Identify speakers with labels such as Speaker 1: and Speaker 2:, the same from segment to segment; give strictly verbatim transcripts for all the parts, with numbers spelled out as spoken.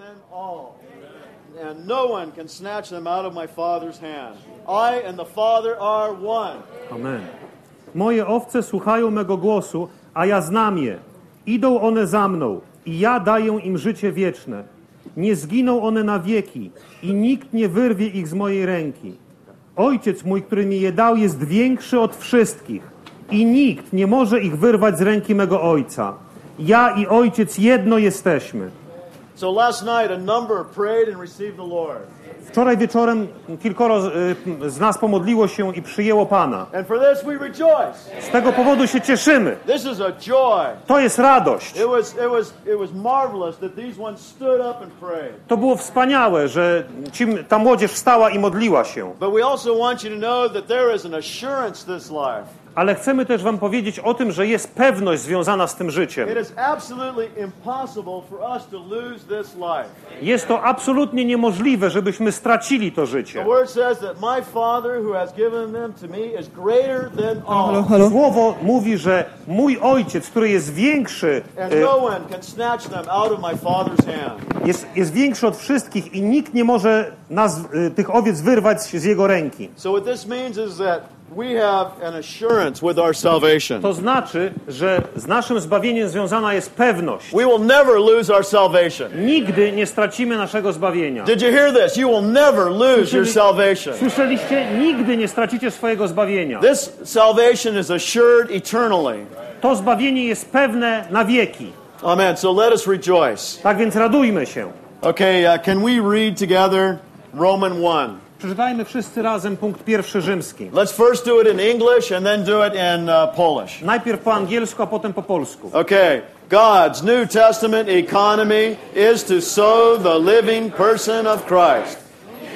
Speaker 1: and all. And no one can snatch them out of my Father's hand. I and the Father are one.
Speaker 2: Amen. Moje owce słuchają mego głosu, a ja znam je. Idą one za mną i ja daję im życie wieczne. Nie zginą one na wieki i nikt nie wyrwie ich z mojej ręki. Ojciec mój, który mi je dał, jest większy od wszystkich i nikt nie może ich wyrwać z ręki mego Ojca. Ja i Ojciec jedno jesteśmy.
Speaker 1: So last night a number prayed and received the Lord.
Speaker 2: Wczoraj wieczorem kilkoro z nas pomodliło się i przyjęło Pana.
Speaker 1: And for this we rejoice.
Speaker 2: Z tego powodu się cieszymy.
Speaker 1: This is a joy.
Speaker 2: To jest radość.
Speaker 1: It was it was it was marvelous that these ones stood up and prayed.
Speaker 2: To było wspaniałe, że ci, ta młodzież wstała i modliła się.
Speaker 1: But we also want you to know that there is an assurance to this life.
Speaker 2: Ale chcemy też wam powiedzieć o tym, że jest pewność związana z tym życiem.
Speaker 1: It is absolutely impossible for us to lose this life.
Speaker 2: Jest to absolutnie niemożliwe, żebyśmy stracili to życie.
Speaker 1: The word says that my Father who has given them to me is greater than all.
Speaker 2: Słowo mówi, że mój Ojciec, który jest większy,
Speaker 1: And no one can snatch them out of my Father's hand.
Speaker 2: jest, jest większy od wszystkich i nikt nie może nas, tych owiec wyrwać z Jego ręki.
Speaker 1: So what this means is that we have an assurance with our salvation.
Speaker 2: To znaczy, że z naszym zbawieniem związana jest pewność.
Speaker 1: We will never lose our salvation.
Speaker 2: Nigdy nie stracimy naszego zbawienia.
Speaker 1: Did you hear this? You will never lose your salvation.
Speaker 2: Słyszeliście? Nigdy nie stracicie swojego zbawienia.
Speaker 1: This salvation is assured eternally.
Speaker 2: To zbawienie jest pewne na wieki.
Speaker 1: Amen. So let us rejoice.
Speaker 2: Tak więc radujmy się.
Speaker 1: Okay, uh, can we read together Roman one?
Speaker 2: Przeczytajmy wszyscy razem punkt pierwszy rzymski.
Speaker 1: Let's first do it in English and then do it in uh, Polish.
Speaker 2: Najpierw po angielsku, a potem po polsku.
Speaker 1: Okay. God's New Testament economy is to sow the living person of Christ.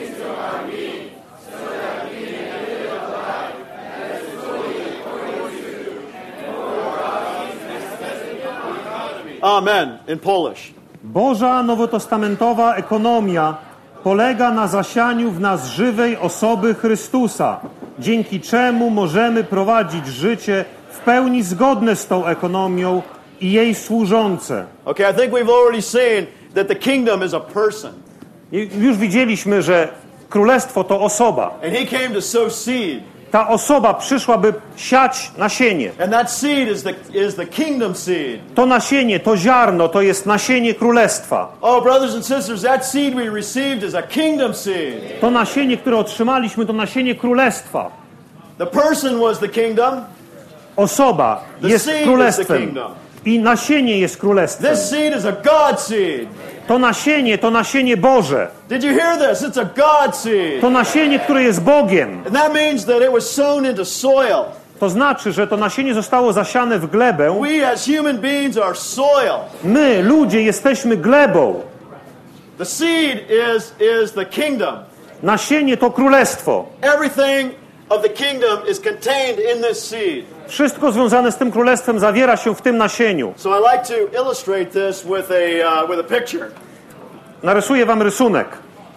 Speaker 1: Amen. In Polish.
Speaker 2: Boża nowotestamentowa ekonomia polega na zasianiu w nas żywej osoby Chrystusa, dzięki czemu możemy prowadzić życie w pełni zgodne z tą ekonomią i jej służące.
Speaker 1: Okay, I think we've already seen that the kingdom is a person.
Speaker 2: I już widzieliśmy, że królestwo to osoba.
Speaker 1: And he came to sow seed.
Speaker 2: Ta osoba przyszła, by siać nasienie.
Speaker 1: And that seed is the is the kingdom seed.
Speaker 2: To nasienie, to ziarno, to jest nasienie królestwa.
Speaker 1: Oh, brothers and sisters, that seed we received is a kingdom seed.
Speaker 2: To nasienie, które otrzymaliśmy, to nasienie królestwa.
Speaker 1: The person was the kingdom.
Speaker 2: Osoba
Speaker 1: The
Speaker 2: jest
Speaker 1: seed is the
Speaker 2: królestwem.
Speaker 1: kingdom.
Speaker 2: I nasienie jest królestwem.
Speaker 1: This seed is a God seed.
Speaker 2: To nasienie, to nasienie Boże.
Speaker 1: Did you hear this? It's a God seed.
Speaker 2: To nasienie, które jest Bogiem.
Speaker 1: And that means that it was sown into soil.
Speaker 2: To znaczy, że to nasienie zostało zasiane w glebę.
Speaker 1: We as human beings are soil.
Speaker 2: My, ludzie, jesteśmy glebą.
Speaker 1: The seed is is the kingdom.
Speaker 2: Nasienie to królestwo.
Speaker 1: Everything of the kingdom is contained in this seed.
Speaker 2: Wszystko związane z tym królestwem zawiera się w tym nasieniu.
Speaker 1: So I like to illustrate this with a uh, with a picture.
Speaker 2: Narysuję wam rysunek.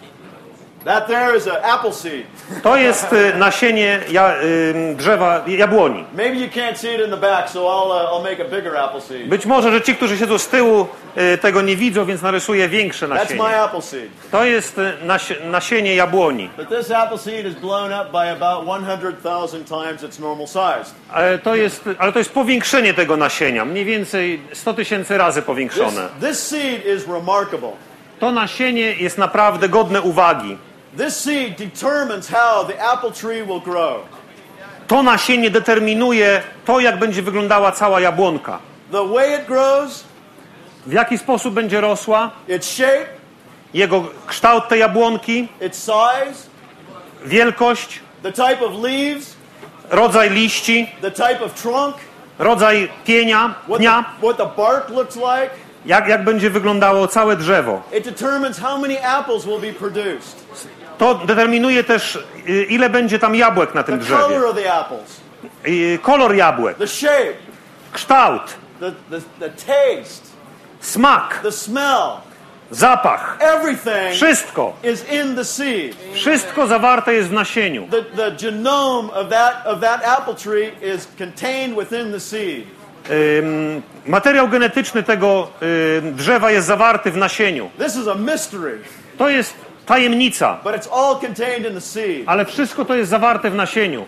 Speaker 1: That there is an apple seed.
Speaker 2: To jest y, nasienie ja, y, drzewa jabłoni.
Speaker 1: Maybe you can't see it in the back, so I'll uh, I'll make a bigger apple seed.
Speaker 2: Być może, że ci, którzy siedzą z tyłu, y, tego nie widzą, więc narysuję większe
Speaker 1: That's
Speaker 2: nasienie.
Speaker 1: my apple seed.
Speaker 2: To jest y, nasie, nasienie jabłoni.
Speaker 1: But this apple seed is blown up by about one hundred thousand times its normal size.
Speaker 2: Ale to jest, ale to jest powiększenie tego nasienia. Mniej więcej sto tysięcy razy
Speaker 1: This,
Speaker 2: powiększone.
Speaker 1: this seed is remarkable.
Speaker 2: To nasienie jest naprawdę godne uwagi.
Speaker 1: This seed determines how the apple tree will grow.
Speaker 2: To nasienie determinuje to, jak będzie wyglądała cała jabłonka.
Speaker 1: The way it grows,
Speaker 2: W jaki sposób będzie rosła,
Speaker 1: its shape,
Speaker 2: jego kształt tej jabłonki,
Speaker 1: its size,
Speaker 2: wielkość,
Speaker 1: the type of leaves,
Speaker 2: rodzaj liści,
Speaker 1: the type of trunk,
Speaker 2: rodzaj pienia,
Speaker 1: what
Speaker 2: pnia,
Speaker 1: the, what the bark looks like.
Speaker 2: jak, jak będzie wyglądało całe drzewo.
Speaker 1: It determines how many apples will be produced.
Speaker 2: To determinuje też, y, ile będzie tam jabłek na tym
Speaker 1: The
Speaker 2: drzewie.
Speaker 1: color of the apples,
Speaker 2: Y, Kolor jabłek,
Speaker 1: the shape,
Speaker 2: kształt,
Speaker 1: the, the, the taste,
Speaker 2: smak,
Speaker 1: the smell.
Speaker 2: zapach.
Speaker 1: Everything
Speaker 2: Wszystko.
Speaker 1: is in the seed.
Speaker 2: Wszystko zawarte jest w nasieniu.
Speaker 1: The, the genome of that, of that apple tree is contained within the seed.
Speaker 2: Ym, materiał genetyczny tego ym, drzewa jest zawarty w nasieniu.
Speaker 1: This is a mystery,
Speaker 2: To jest tajemnica,
Speaker 1: but it's all contained in the seed.
Speaker 2: ale wszystko to jest zawarte w nasieniu.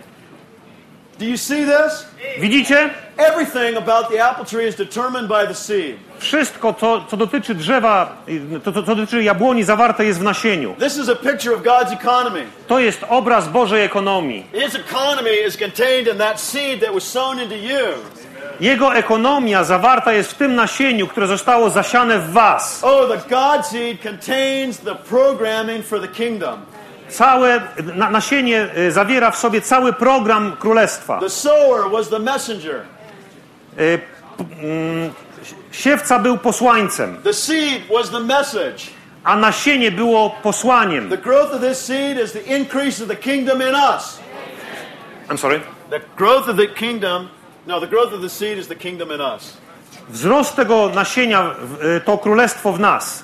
Speaker 1: Do you see this?
Speaker 2: Widzicie?
Speaker 1: Everything about the apple tree is determined by the seed.
Speaker 2: Wszystko, co, co dotyczy drzewa, to, to, co dotyczy jabłoni, zawarte jest w nasieniu.
Speaker 1: This is a picture of God's economy.
Speaker 2: To jest obraz Bożej ekonomii.
Speaker 1: His economy is contained in that seed that was sown into you.
Speaker 2: Jego ekonomia zawarta jest w tym nasieniu, które zostało zasiane w was.
Speaker 1: Oh, the God seed contains the programming for the kingdom.
Speaker 2: Całe na, nasienie y, zawiera w sobie cały program królestwa.
Speaker 1: The sower was the messenger.
Speaker 2: Y, p, mm, siewca był posłańcem,
Speaker 1: The seed was the message.
Speaker 2: a nasienie było posłaniem.
Speaker 1: The growth of this seed is the increase of the kingdom in us.
Speaker 2: I'm sorry.
Speaker 1: The growth of the kingdom, no, the growth of the seed is the kingdom in us.
Speaker 2: Wzrost tego nasienia y, to królestwo w nas.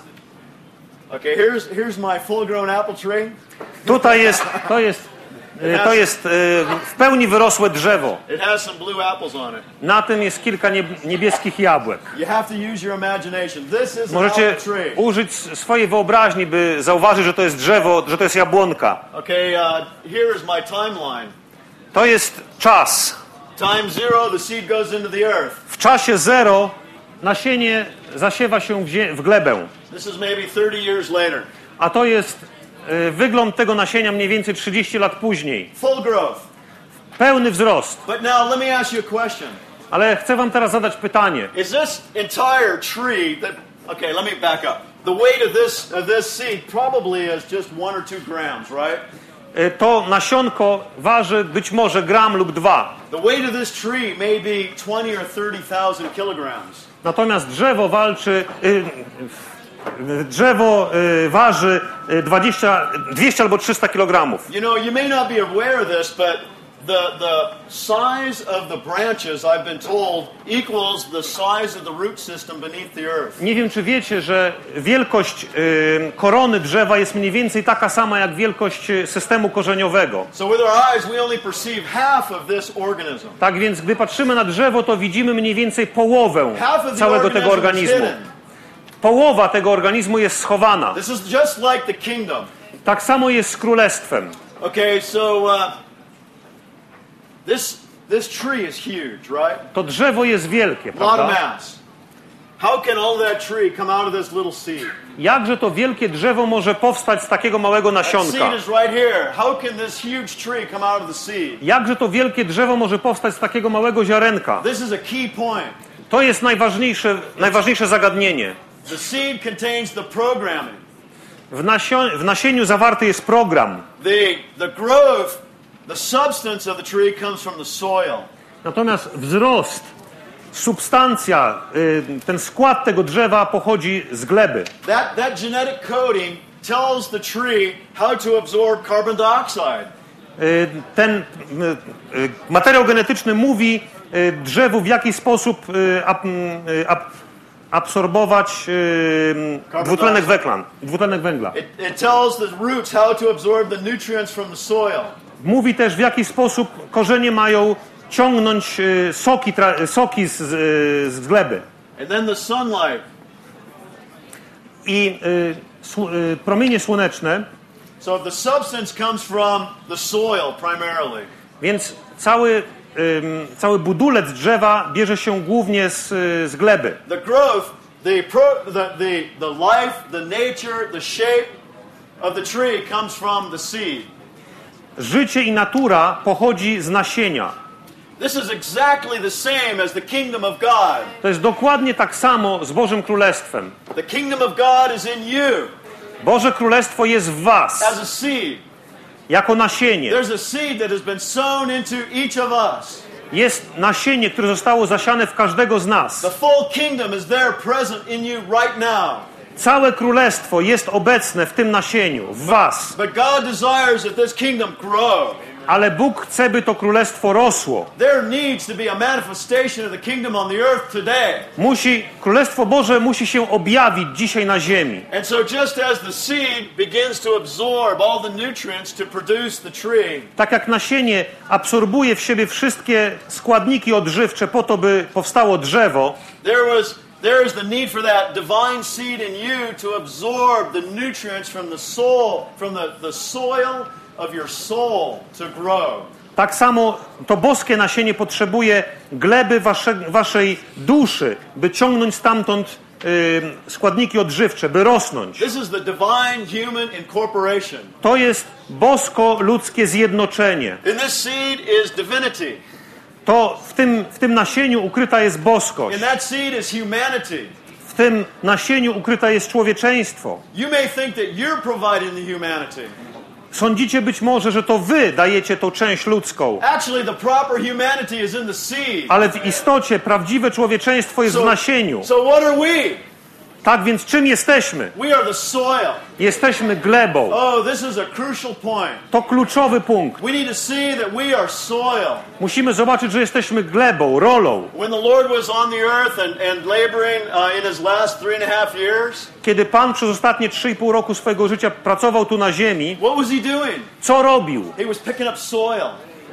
Speaker 1: Okay, here's here's my full-grown apple tree.
Speaker 2: Tutaj jest, to jest, y, to jest y, w pełni wyrosłe drzewo.
Speaker 1: It has some blue apples on it.
Speaker 2: Na tym jest kilka nieb- niebieskich jabłek.
Speaker 1: You have to use your imagination. This is an
Speaker 2: Możecie
Speaker 1: apple tree.
Speaker 2: użyć swojej wyobraźni, by zauważyć, że to jest drzewo, że to jest jabłonka.
Speaker 1: Okay, uh, here is my timeline.
Speaker 2: To jest czas.
Speaker 1: Time zero, the seed goes into the earth.
Speaker 2: W czasie zero nasienie zasiewa się w, zie- w glebę.
Speaker 1: This is maybe thirty years later.
Speaker 2: A to jest y, wygląd tego nasienia mniej więcej trzydzieści lat później.
Speaker 1: Full growth.
Speaker 2: Pełny wzrost.
Speaker 1: But now let me ask you a question.
Speaker 2: Ale chcę wam teraz zadać pytanie.
Speaker 1: Is this entire tree that, okay, let me back up. The weight of this of this seed probably is just one or two grams, right?
Speaker 2: Y, to nasionko waży być może gram lub dwa.
Speaker 1: The weight of this tree may be twenty or thirty thousand kilograms.
Speaker 2: Natomiast drzewo walczy... Y, y, drzewo y, waży y, dwadzieścia, dwieście albo trzysta kilogramów.
Speaker 1: You know, you may not be aware of this, but the the size of the branches, I've been told, equals the size of the root system beneath the earth.
Speaker 2: Nie wiem, czy wiecie, że wielkość y, korony drzewa jest mniej więcej taka sama jak wielkość y, systemu korzeniowego.
Speaker 1: So with our eyes, we only perceive half of this organism.
Speaker 2: Tak więc, gdy patrzymy na drzewo, to widzimy mniej więcej połowę
Speaker 1: Half of the
Speaker 2: całego tego
Speaker 1: organism is
Speaker 2: organizmu.
Speaker 1: hidden.
Speaker 2: Połowa tego organizmu jest schowana.
Speaker 1: This is just like the kingdom.
Speaker 2: Tak samo jest z królestwem.
Speaker 1: Okay, so uh, this this tree is huge, right?
Speaker 2: To drzewo jest wielkie,
Speaker 1: A lot of
Speaker 2: prawda?
Speaker 1: mass. How can all that tree come out of this little seed?
Speaker 2: Jakże to wielkie drzewo może powstać z takiego małego
Speaker 1: That
Speaker 2: nasionka?
Speaker 1: seed is right here. How can this huge tree come out of the seed?
Speaker 2: Jakże to wielkie drzewo może powstać z takiego małego ziarenka?
Speaker 1: This is a key point.
Speaker 2: To jest najważniejsze, najważniejsze zagadnienie.
Speaker 1: The seed contains the programming.
Speaker 2: W, nasio- w nasieniu zawarty jest program.
Speaker 1: The the growth, the substance of the tree comes from the soil.
Speaker 2: Natomiast wzrost, substancja, y, ten skład tego drzewa pochodzi z gleby.
Speaker 1: That that genetic coding tells the tree how to absorb carbon dioxide.
Speaker 2: Y, Ten y, y, materiał genetyczny mówi y, drzewu, w jaki sposób y, ab, y, ab, absorbować y, dwutlenek węgla. Dwutlenek węgla.
Speaker 1: It, it tells the roots how to absorb the nutrients from the soil.
Speaker 2: Mówi też, w jaki sposób korzenie mają ciągnąć y, soki, tra, soki z, z, z gleby.
Speaker 1: And then the sunlight.
Speaker 2: I y, sł, y, promienie słoneczne,
Speaker 1: So the substance comes from the soil primarily.
Speaker 2: więc cały, ym, cały budulec drzewa bierze się głównie z, y, z gleby.
Speaker 1: The growth, the, pro, the, the, the life, the nature, the shape of the tree comes from the seed.
Speaker 2: Życie i natura pochodzi z nasienia.
Speaker 1: This is exactly the same as the kingdom of God.
Speaker 2: To jest dokładnie tak samo z Bożym Królestwem.
Speaker 1: The kingdom of God is in you
Speaker 2: Boże Królestwo jest w was,
Speaker 1: as a seed.
Speaker 2: jako nasienie.
Speaker 1: There's a seed that has been sown into each of us.
Speaker 2: Jest nasienie, które zostało zasiane w każdego z nas.
Speaker 1: The full kingdom is there present in you right now.
Speaker 2: Całe Królestwo jest obecne w tym nasieniu, w was.
Speaker 1: But God desires that this kingdom grow.
Speaker 2: Ale Bóg chce, by to królestwo rosło.
Speaker 1: There needs to be a manifestation of the kingdom on the earth today.
Speaker 2: Musi, Królestwo Boże musi się objawić dzisiaj na ziemi.
Speaker 1: And so just as the seed begins to absorb all the nutrients to produce the tree,
Speaker 2: Tak jak nasienie absorbuje w siebie wszystkie składniki odżywcze po to, by powstało drzewo,
Speaker 1: there was there is the need for that divine seed in you to absorb the nutrients from the soul, from the, the soil of your soul to grow.
Speaker 2: tak samo to boskie nasienie potrzebuje gleby wasze, waszej duszy, by ciągnąć stamtąd y, składniki odżywcze, by rosnąć.
Speaker 1: This is the divine human incorporation.
Speaker 2: To jest bosko-ludzkie zjednoczenie.
Speaker 1: In this seed is divinity.
Speaker 2: To w tym, w tym nasieniu ukryta jest boskość.
Speaker 1: In that seed is humanity.
Speaker 2: W tym nasieniu ukryte jest człowieczeństwo.
Speaker 1: You may think that you're providing the humanity.
Speaker 2: Sądzicie być może, że to wy dajecie tą część ludzką,
Speaker 1: Actually, the proper humanity is in the seed.
Speaker 2: ale w istocie prawdziwe człowieczeństwo jest w nasieniu.
Speaker 1: so what are we?
Speaker 2: Tak więc czym jesteśmy?
Speaker 1: We are the soil.
Speaker 2: Jesteśmy glebą.
Speaker 1: Oh, this is a crucial point.
Speaker 2: To kluczowy punkt.
Speaker 1: We need to see that we are soil.
Speaker 2: Musimy zobaczyć, że jesteśmy glebą, rolą.
Speaker 1: When the Lord was on the earth and, and laboring uh, in his last three and a half years,
Speaker 2: Kiedy Pan przez ostatnie trzy i pół roku swojego życia pracował tu na ziemi,
Speaker 1: what was he doing?
Speaker 2: co robił?
Speaker 1: He was picking up soil.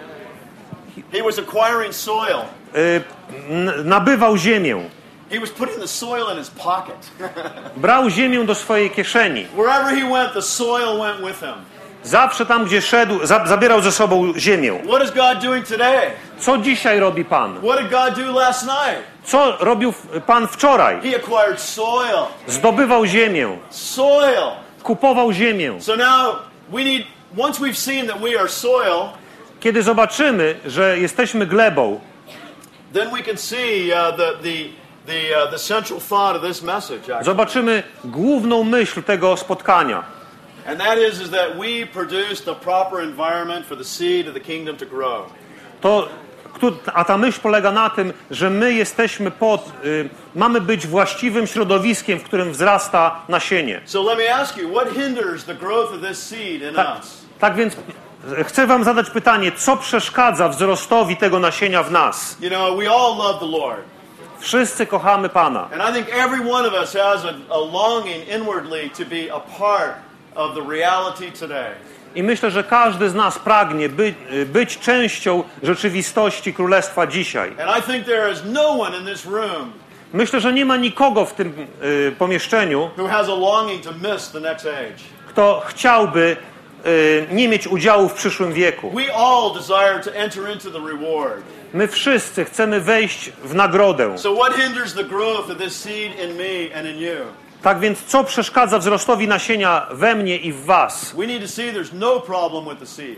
Speaker 1: He was acquiring soil.
Speaker 2: Y, n- nabywał ziemię.
Speaker 1: He was putting the soil in his pocket.
Speaker 2: Brał ziemię do swojej kieszeni.
Speaker 1: Wherever he went, the soil went with him.
Speaker 2: Zawsze tam, gdzie szedł, za- zabierał ze sobą ziemię.
Speaker 1: What is God doing today?
Speaker 2: Co dzisiaj robi Pan?
Speaker 1: What did God do last night?
Speaker 2: Co robił Pan wczoraj?
Speaker 1: He acquired soil.
Speaker 2: Zdobywał ziemię.
Speaker 1: Soil.
Speaker 2: Kupował ziemię.
Speaker 1: So now we need, once we've seen that we are soil,
Speaker 2: Kiedy zobaczymy, że jesteśmy glebą,
Speaker 1: then we can see uh, the, the, the, uh, the central thought of this message. Actually.
Speaker 2: zobaczymy główną myśl tego spotkania.
Speaker 1: And that is, is that we produce the proper environment for the seed of the kingdom to grow.
Speaker 2: To, któ- a ta myśl polega na tym, że my jesteśmy pod, y, mamy być właściwym środowiskiem, w którym wzrasta nasienie.
Speaker 1: So let me ask you, what hinders the growth of this seed in
Speaker 2: Tak,
Speaker 1: us?
Speaker 2: tak więc chcę wam zadać pytanie, co przeszkadza wzrostowi tego nasienia w nas?
Speaker 1: You know, we all love the Lord.
Speaker 2: Wszyscy kochamy Pana.
Speaker 1: And I think every one of us has a, a longing inwardly to be a part of the reality today.
Speaker 2: I myślę, że każdy z nas pragnie by, być częścią rzeczywistości Królestwa dzisiaj.
Speaker 1: And I think there is no one in this room
Speaker 2: Myślę, że nie ma nikogo w tym y, pomieszczeniu,
Speaker 1: who has a longing to miss the next age.
Speaker 2: kto chciałby y, nie mieć udziału w przyszłym wieku.
Speaker 1: We all desire to enter into the reward.
Speaker 2: My wszyscy chcemy wejść w nagrodę.
Speaker 1: So what hinders the growth of this seed in me and in you?
Speaker 2: Tak więc co przeszkadza wzrostowi nasienia we mnie i w was?
Speaker 1: We need to see there's no problem with the seed.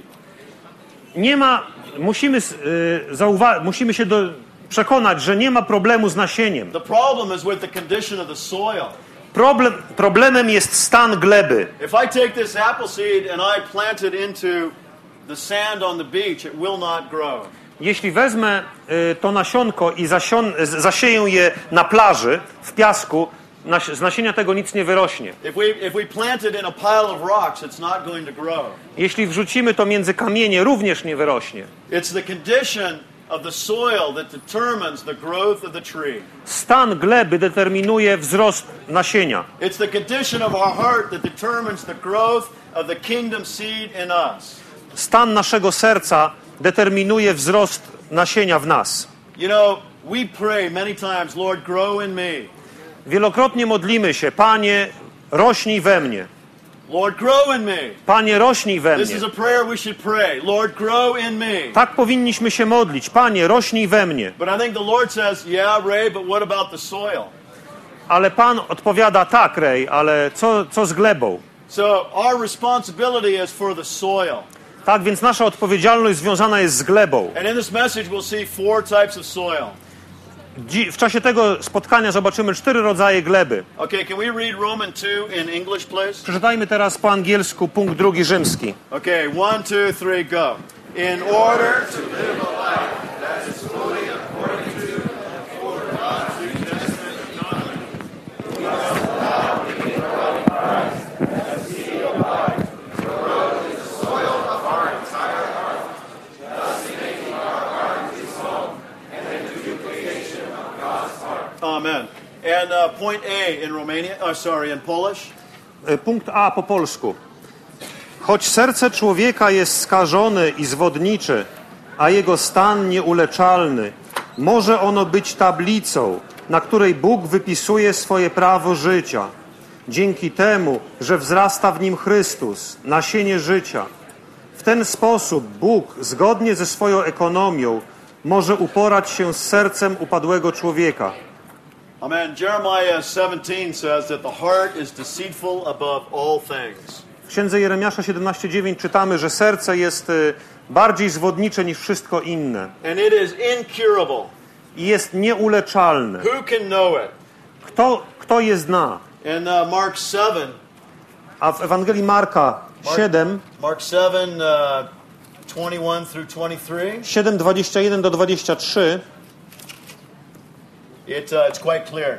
Speaker 2: Nie ma, musimy, y, zauwa- musimy się do, przekonać, że nie ma problemu z nasieniem.
Speaker 1: The problem is with the condition of the soil.
Speaker 2: Problem, problemem jest stan gleby.
Speaker 1: If I take this apple seed and I plant it into the sand on the beach, it will not grow.
Speaker 2: Jeśli wezmę y, to nasionko i zasion, z- zasieję je na plaży, w piasku, nas, z nasienia tego nic nie wyrośnie.
Speaker 1: If we if we plant it in a pile of rocks, it's not going to grow.
Speaker 2: Jeśli wrzucimy to między kamienie, również nie wyrośnie.
Speaker 1: It's the condition of the soil that determines the growth of the tree.
Speaker 2: Stan gleby determinuje wzrost nasienia.
Speaker 1: It's the condition of our heart that determines the growth of the kingdom seed in us.
Speaker 2: Stan naszego serca determinuje wzrost nasienia w nas.
Speaker 1: You know, we pray many times, Lord, grow in me.
Speaker 2: Wielokrotnie modlimy się, Panie, rośnij we mnie.
Speaker 1: Lord, grow in me.
Speaker 2: Panie, rośnij we
Speaker 1: This
Speaker 2: mnie.
Speaker 1: is a prayer we should pray. Lord, grow in me.
Speaker 2: Tak powinniśmy się modlić. Panie, rośnij we mnie.
Speaker 1: But I think the Lord says, yeah, Ray, but what about the soil?
Speaker 2: Ale Pan odpowiada, tak, Rej, ale co, co z glebą?
Speaker 1: So our responsibility is for the soil.
Speaker 2: Tak, więc nasza odpowiedzialność związana jest z glebą.
Speaker 1: And in this message we'll see four types of soil.
Speaker 2: Dzi- W czasie tego spotkania zobaczymy cztery rodzaje gleby.
Speaker 1: Okay, can we read Romans two in English, please?
Speaker 2: Przeczytajmy teraz po angielsku punkt drugi rzymski.
Speaker 1: Okay, one, two, three, go. In order to live a life that is fully according to and for God's new testament of knowledge, we must allow the indwelling Christ as seed of life to grow in the soil of our entire heart, point A in Romania, oh, sorry, in Polish.
Speaker 2: Punkt A po polsku. Choć serce człowieka jest skażone i zwodnicze, a jego stan nieuleczalny, może ono być tablicą, na której Bóg wypisuje swoje prawo życia. Dzięki temu, że wzrasta w nim Chrystus, nasienie życia. W ten sposób Bóg, zgodnie ze swoją ekonomią, może uporać się z sercem upadłego człowieka.
Speaker 1: Amen. Jeremiah seventeen says that the heart is deceitful above all things.
Speaker 2: W księdze Jeremiasza siedemnaście dziewięć czytamy, że serce jest bardziej zwodnicze niż wszystko inne.
Speaker 1: And it is incurable.
Speaker 2: I jest nieuleczalne.
Speaker 1: Who can know it?
Speaker 2: Kto, kto je zna?
Speaker 1: In uh, Mark seven,
Speaker 2: A w Ewangelii Marka siedem,
Speaker 1: Mark seven, uh, twenty-one through twenty-three,
Speaker 2: siedem, dwadzieścia jeden do dwudziestego trzeciego,
Speaker 1: it, uh, it's quite clear.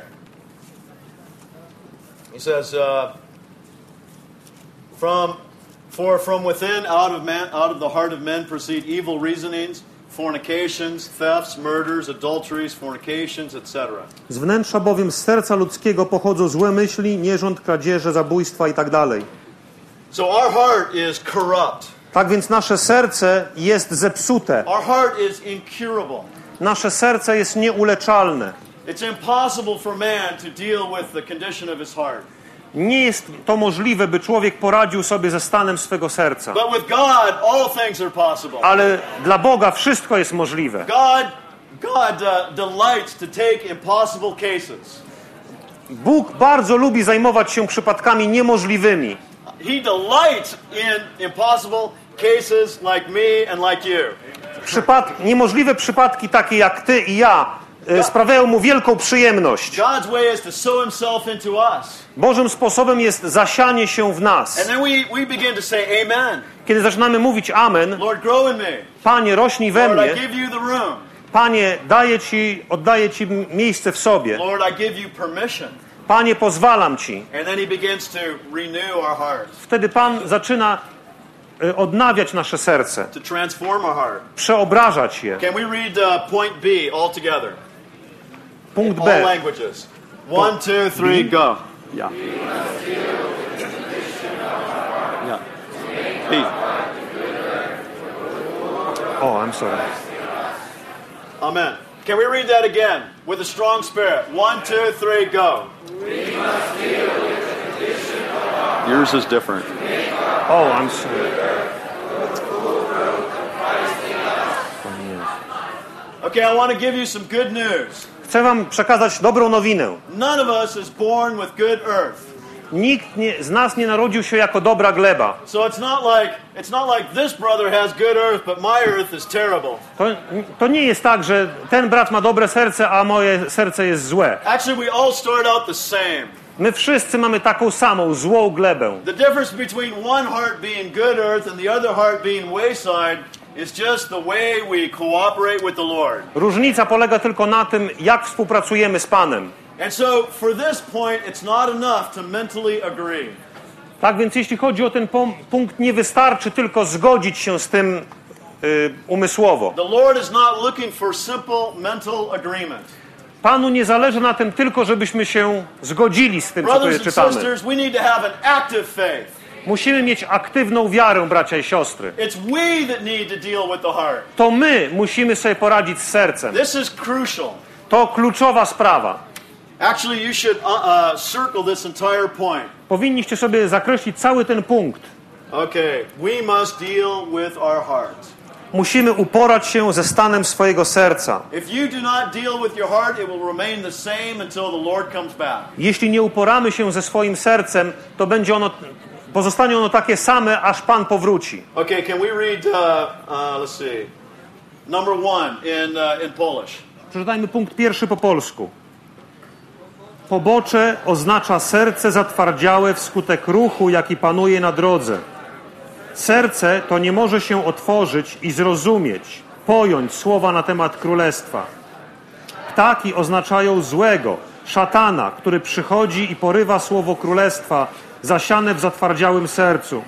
Speaker 1: He says, uh, from, for from within, out of man, out of the heart of men proceed evil reasonings, fornications, thefts, murders, adulteries, fornications, et cetera.
Speaker 2: Z wnętrza bowiem z serca ludzkiego pochodzą złe myśli, nierząd, kradzieże, zabójstwa i tak dalej.
Speaker 1: So our heart is corrupt.
Speaker 2: Tak więc nasze serce jest zepsute.
Speaker 1: Our heart is incurable.
Speaker 2: Nasze serce jest nieuleczalne.
Speaker 1: It's impossible for man to deal with the condition of his heart.
Speaker 2: Nie jest to możliwe, by człowiek poradził sobie ze stanem swego serca.
Speaker 1: But with God, all things are possible.
Speaker 2: Ale dla Boga wszystko jest możliwe.
Speaker 1: God, God uh, delights to take impossible cases.
Speaker 2: Bóg bardzo lubi zajmować się przypadkami niemożliwymi.
Speaker 1: He delights in impossible cases like me and like you.
Speaker 2: Przypad... Niemożliwe przypadki takie jak ty i ja e, sprawiają mu wielką przyjemność.
Speaker 1: God's way is to sow himself into us.
Speaker 2: Bożym sposobem jest zasianie się w nas.
Speaker 1: And then we, we begin to say amen.
Speaker 2: Kiedy zaczynamy mówić amen,
Speaker 1: Lord, grow in me.
Speaker 2: Panie, rośnij we
Speaker 1: Lord, I
Speaker 2: mnie.
Speaker 1: give you the room.
Speaker 2: Panie, daję Ci, oddaję Ci miejsce w sobie.
Speaker 1: Lord, I give you permission.
Speaker 2: Panie, pozwalam Ci.
Speaker 1: And then he begins to renew our hearts,
Speaker 2: Wtedy Pan zaczyna e, odnawiać nasze serce,
Speaker 1: to transform our heart.
Speaker 2: przeobrażać je.
Speaker 1: Can we read uh, point B all together?
Speaker 2: Punkt
Speaker 1: All
Speaker 2: B.
Speaker 1: languages. One, two, three, go.
Speaker 2: Ja.
Speaker 1: Yeah. B.
Speaker 2: O, I'm sorry.
Speaker 1: Amen. Can we read that again with a strong spirit? One, two, three, go. Yours is different.
Speaker 2: O, I'm sorry.
Speaker 1: Okay, I want to give you some good news.
Speaker 2: Chcę Wam przekazać dobrą nowinę.
Speaker 1: None of us is born with good earth.
Speaker 2: Nikt nie, z nas nie narodził się jako dobra gleba.
Speaker 1: So it's not like it's not like this brother has good earth, but my earth is terrible.
Speaker 2: To, to nie jest tak, że ten brat ma dobre serce, a moje serce jest złe.
Speaker 1: Actually, we all start out the same.
Speaker 2: My wszyscy mamy taką samą, złą glebę.
Speaker 1: The difference between one heart being good earth and the other heart being wayside is just the way we cooperate with the Lord.
Speaker 2: Różnica polega tylko na tym, jak współpracujemy z Panem.
Speaker 1: And so for this point, it's not enough to mentally agree.
Speaker 2: Tak więc jeśli chodzi o ten punkt, nie wystarczy tylko zgodzić się z tym y, umysłowo.
Speaker 1: The Lord is not looking for simple mental agreement.
Speaker 2: Panu nie zależy na tym tylko, żebyśmy się zgodzili z tym, co tu
Speaker 1: Brothers and
Speaker 2: czytamy.
Speaker 1: sisters, we need to have an active faith.
Speaker 2: Musimy mieć aktywną wiarę, bracia i siostry.
Speaker 1: It's we that need to deal with the heart.
Speaker 2: To my musimy sobie poradzić z sercem.
Speaker 1: This is crucial.
Speaker 2: To kluczowa sprawa.
Speaker 1: Actually, you should uh, uh, circle this entire point.
Speaker 2: Powinniście sobie zakreślić cały ten punkt.
Speaker 1: Okay, we must deal with our heart.
Speaker 2: Musimy uporać się ze stanem swojego serca.
Speaker 1: If you do not deal with your heart, it will remain the same until the Lord comes back.
Speaker 2: Jeśli nie uporamy się ze swoim sercem, to będzie ono, pozostanie ono takie same, aż Pan powróci.
Speaker 1: Okay, can we read, uh, uh, let's see, number one in, uh, in Polish.
Speaker 2: Przeczytajmy punkt pierwszy po polsku. Pobocze oznacza serce zatwardziałe wskutek ruchu, jaki panuje na drodze. Serce to nie może się otworzyć i zrozumieć, pojąć słowa na temat królestwa. Ptaki oznaczają złego, szatana, który przychodzi i porywa słowo królestwa zasiane w zatwardziałym sercu.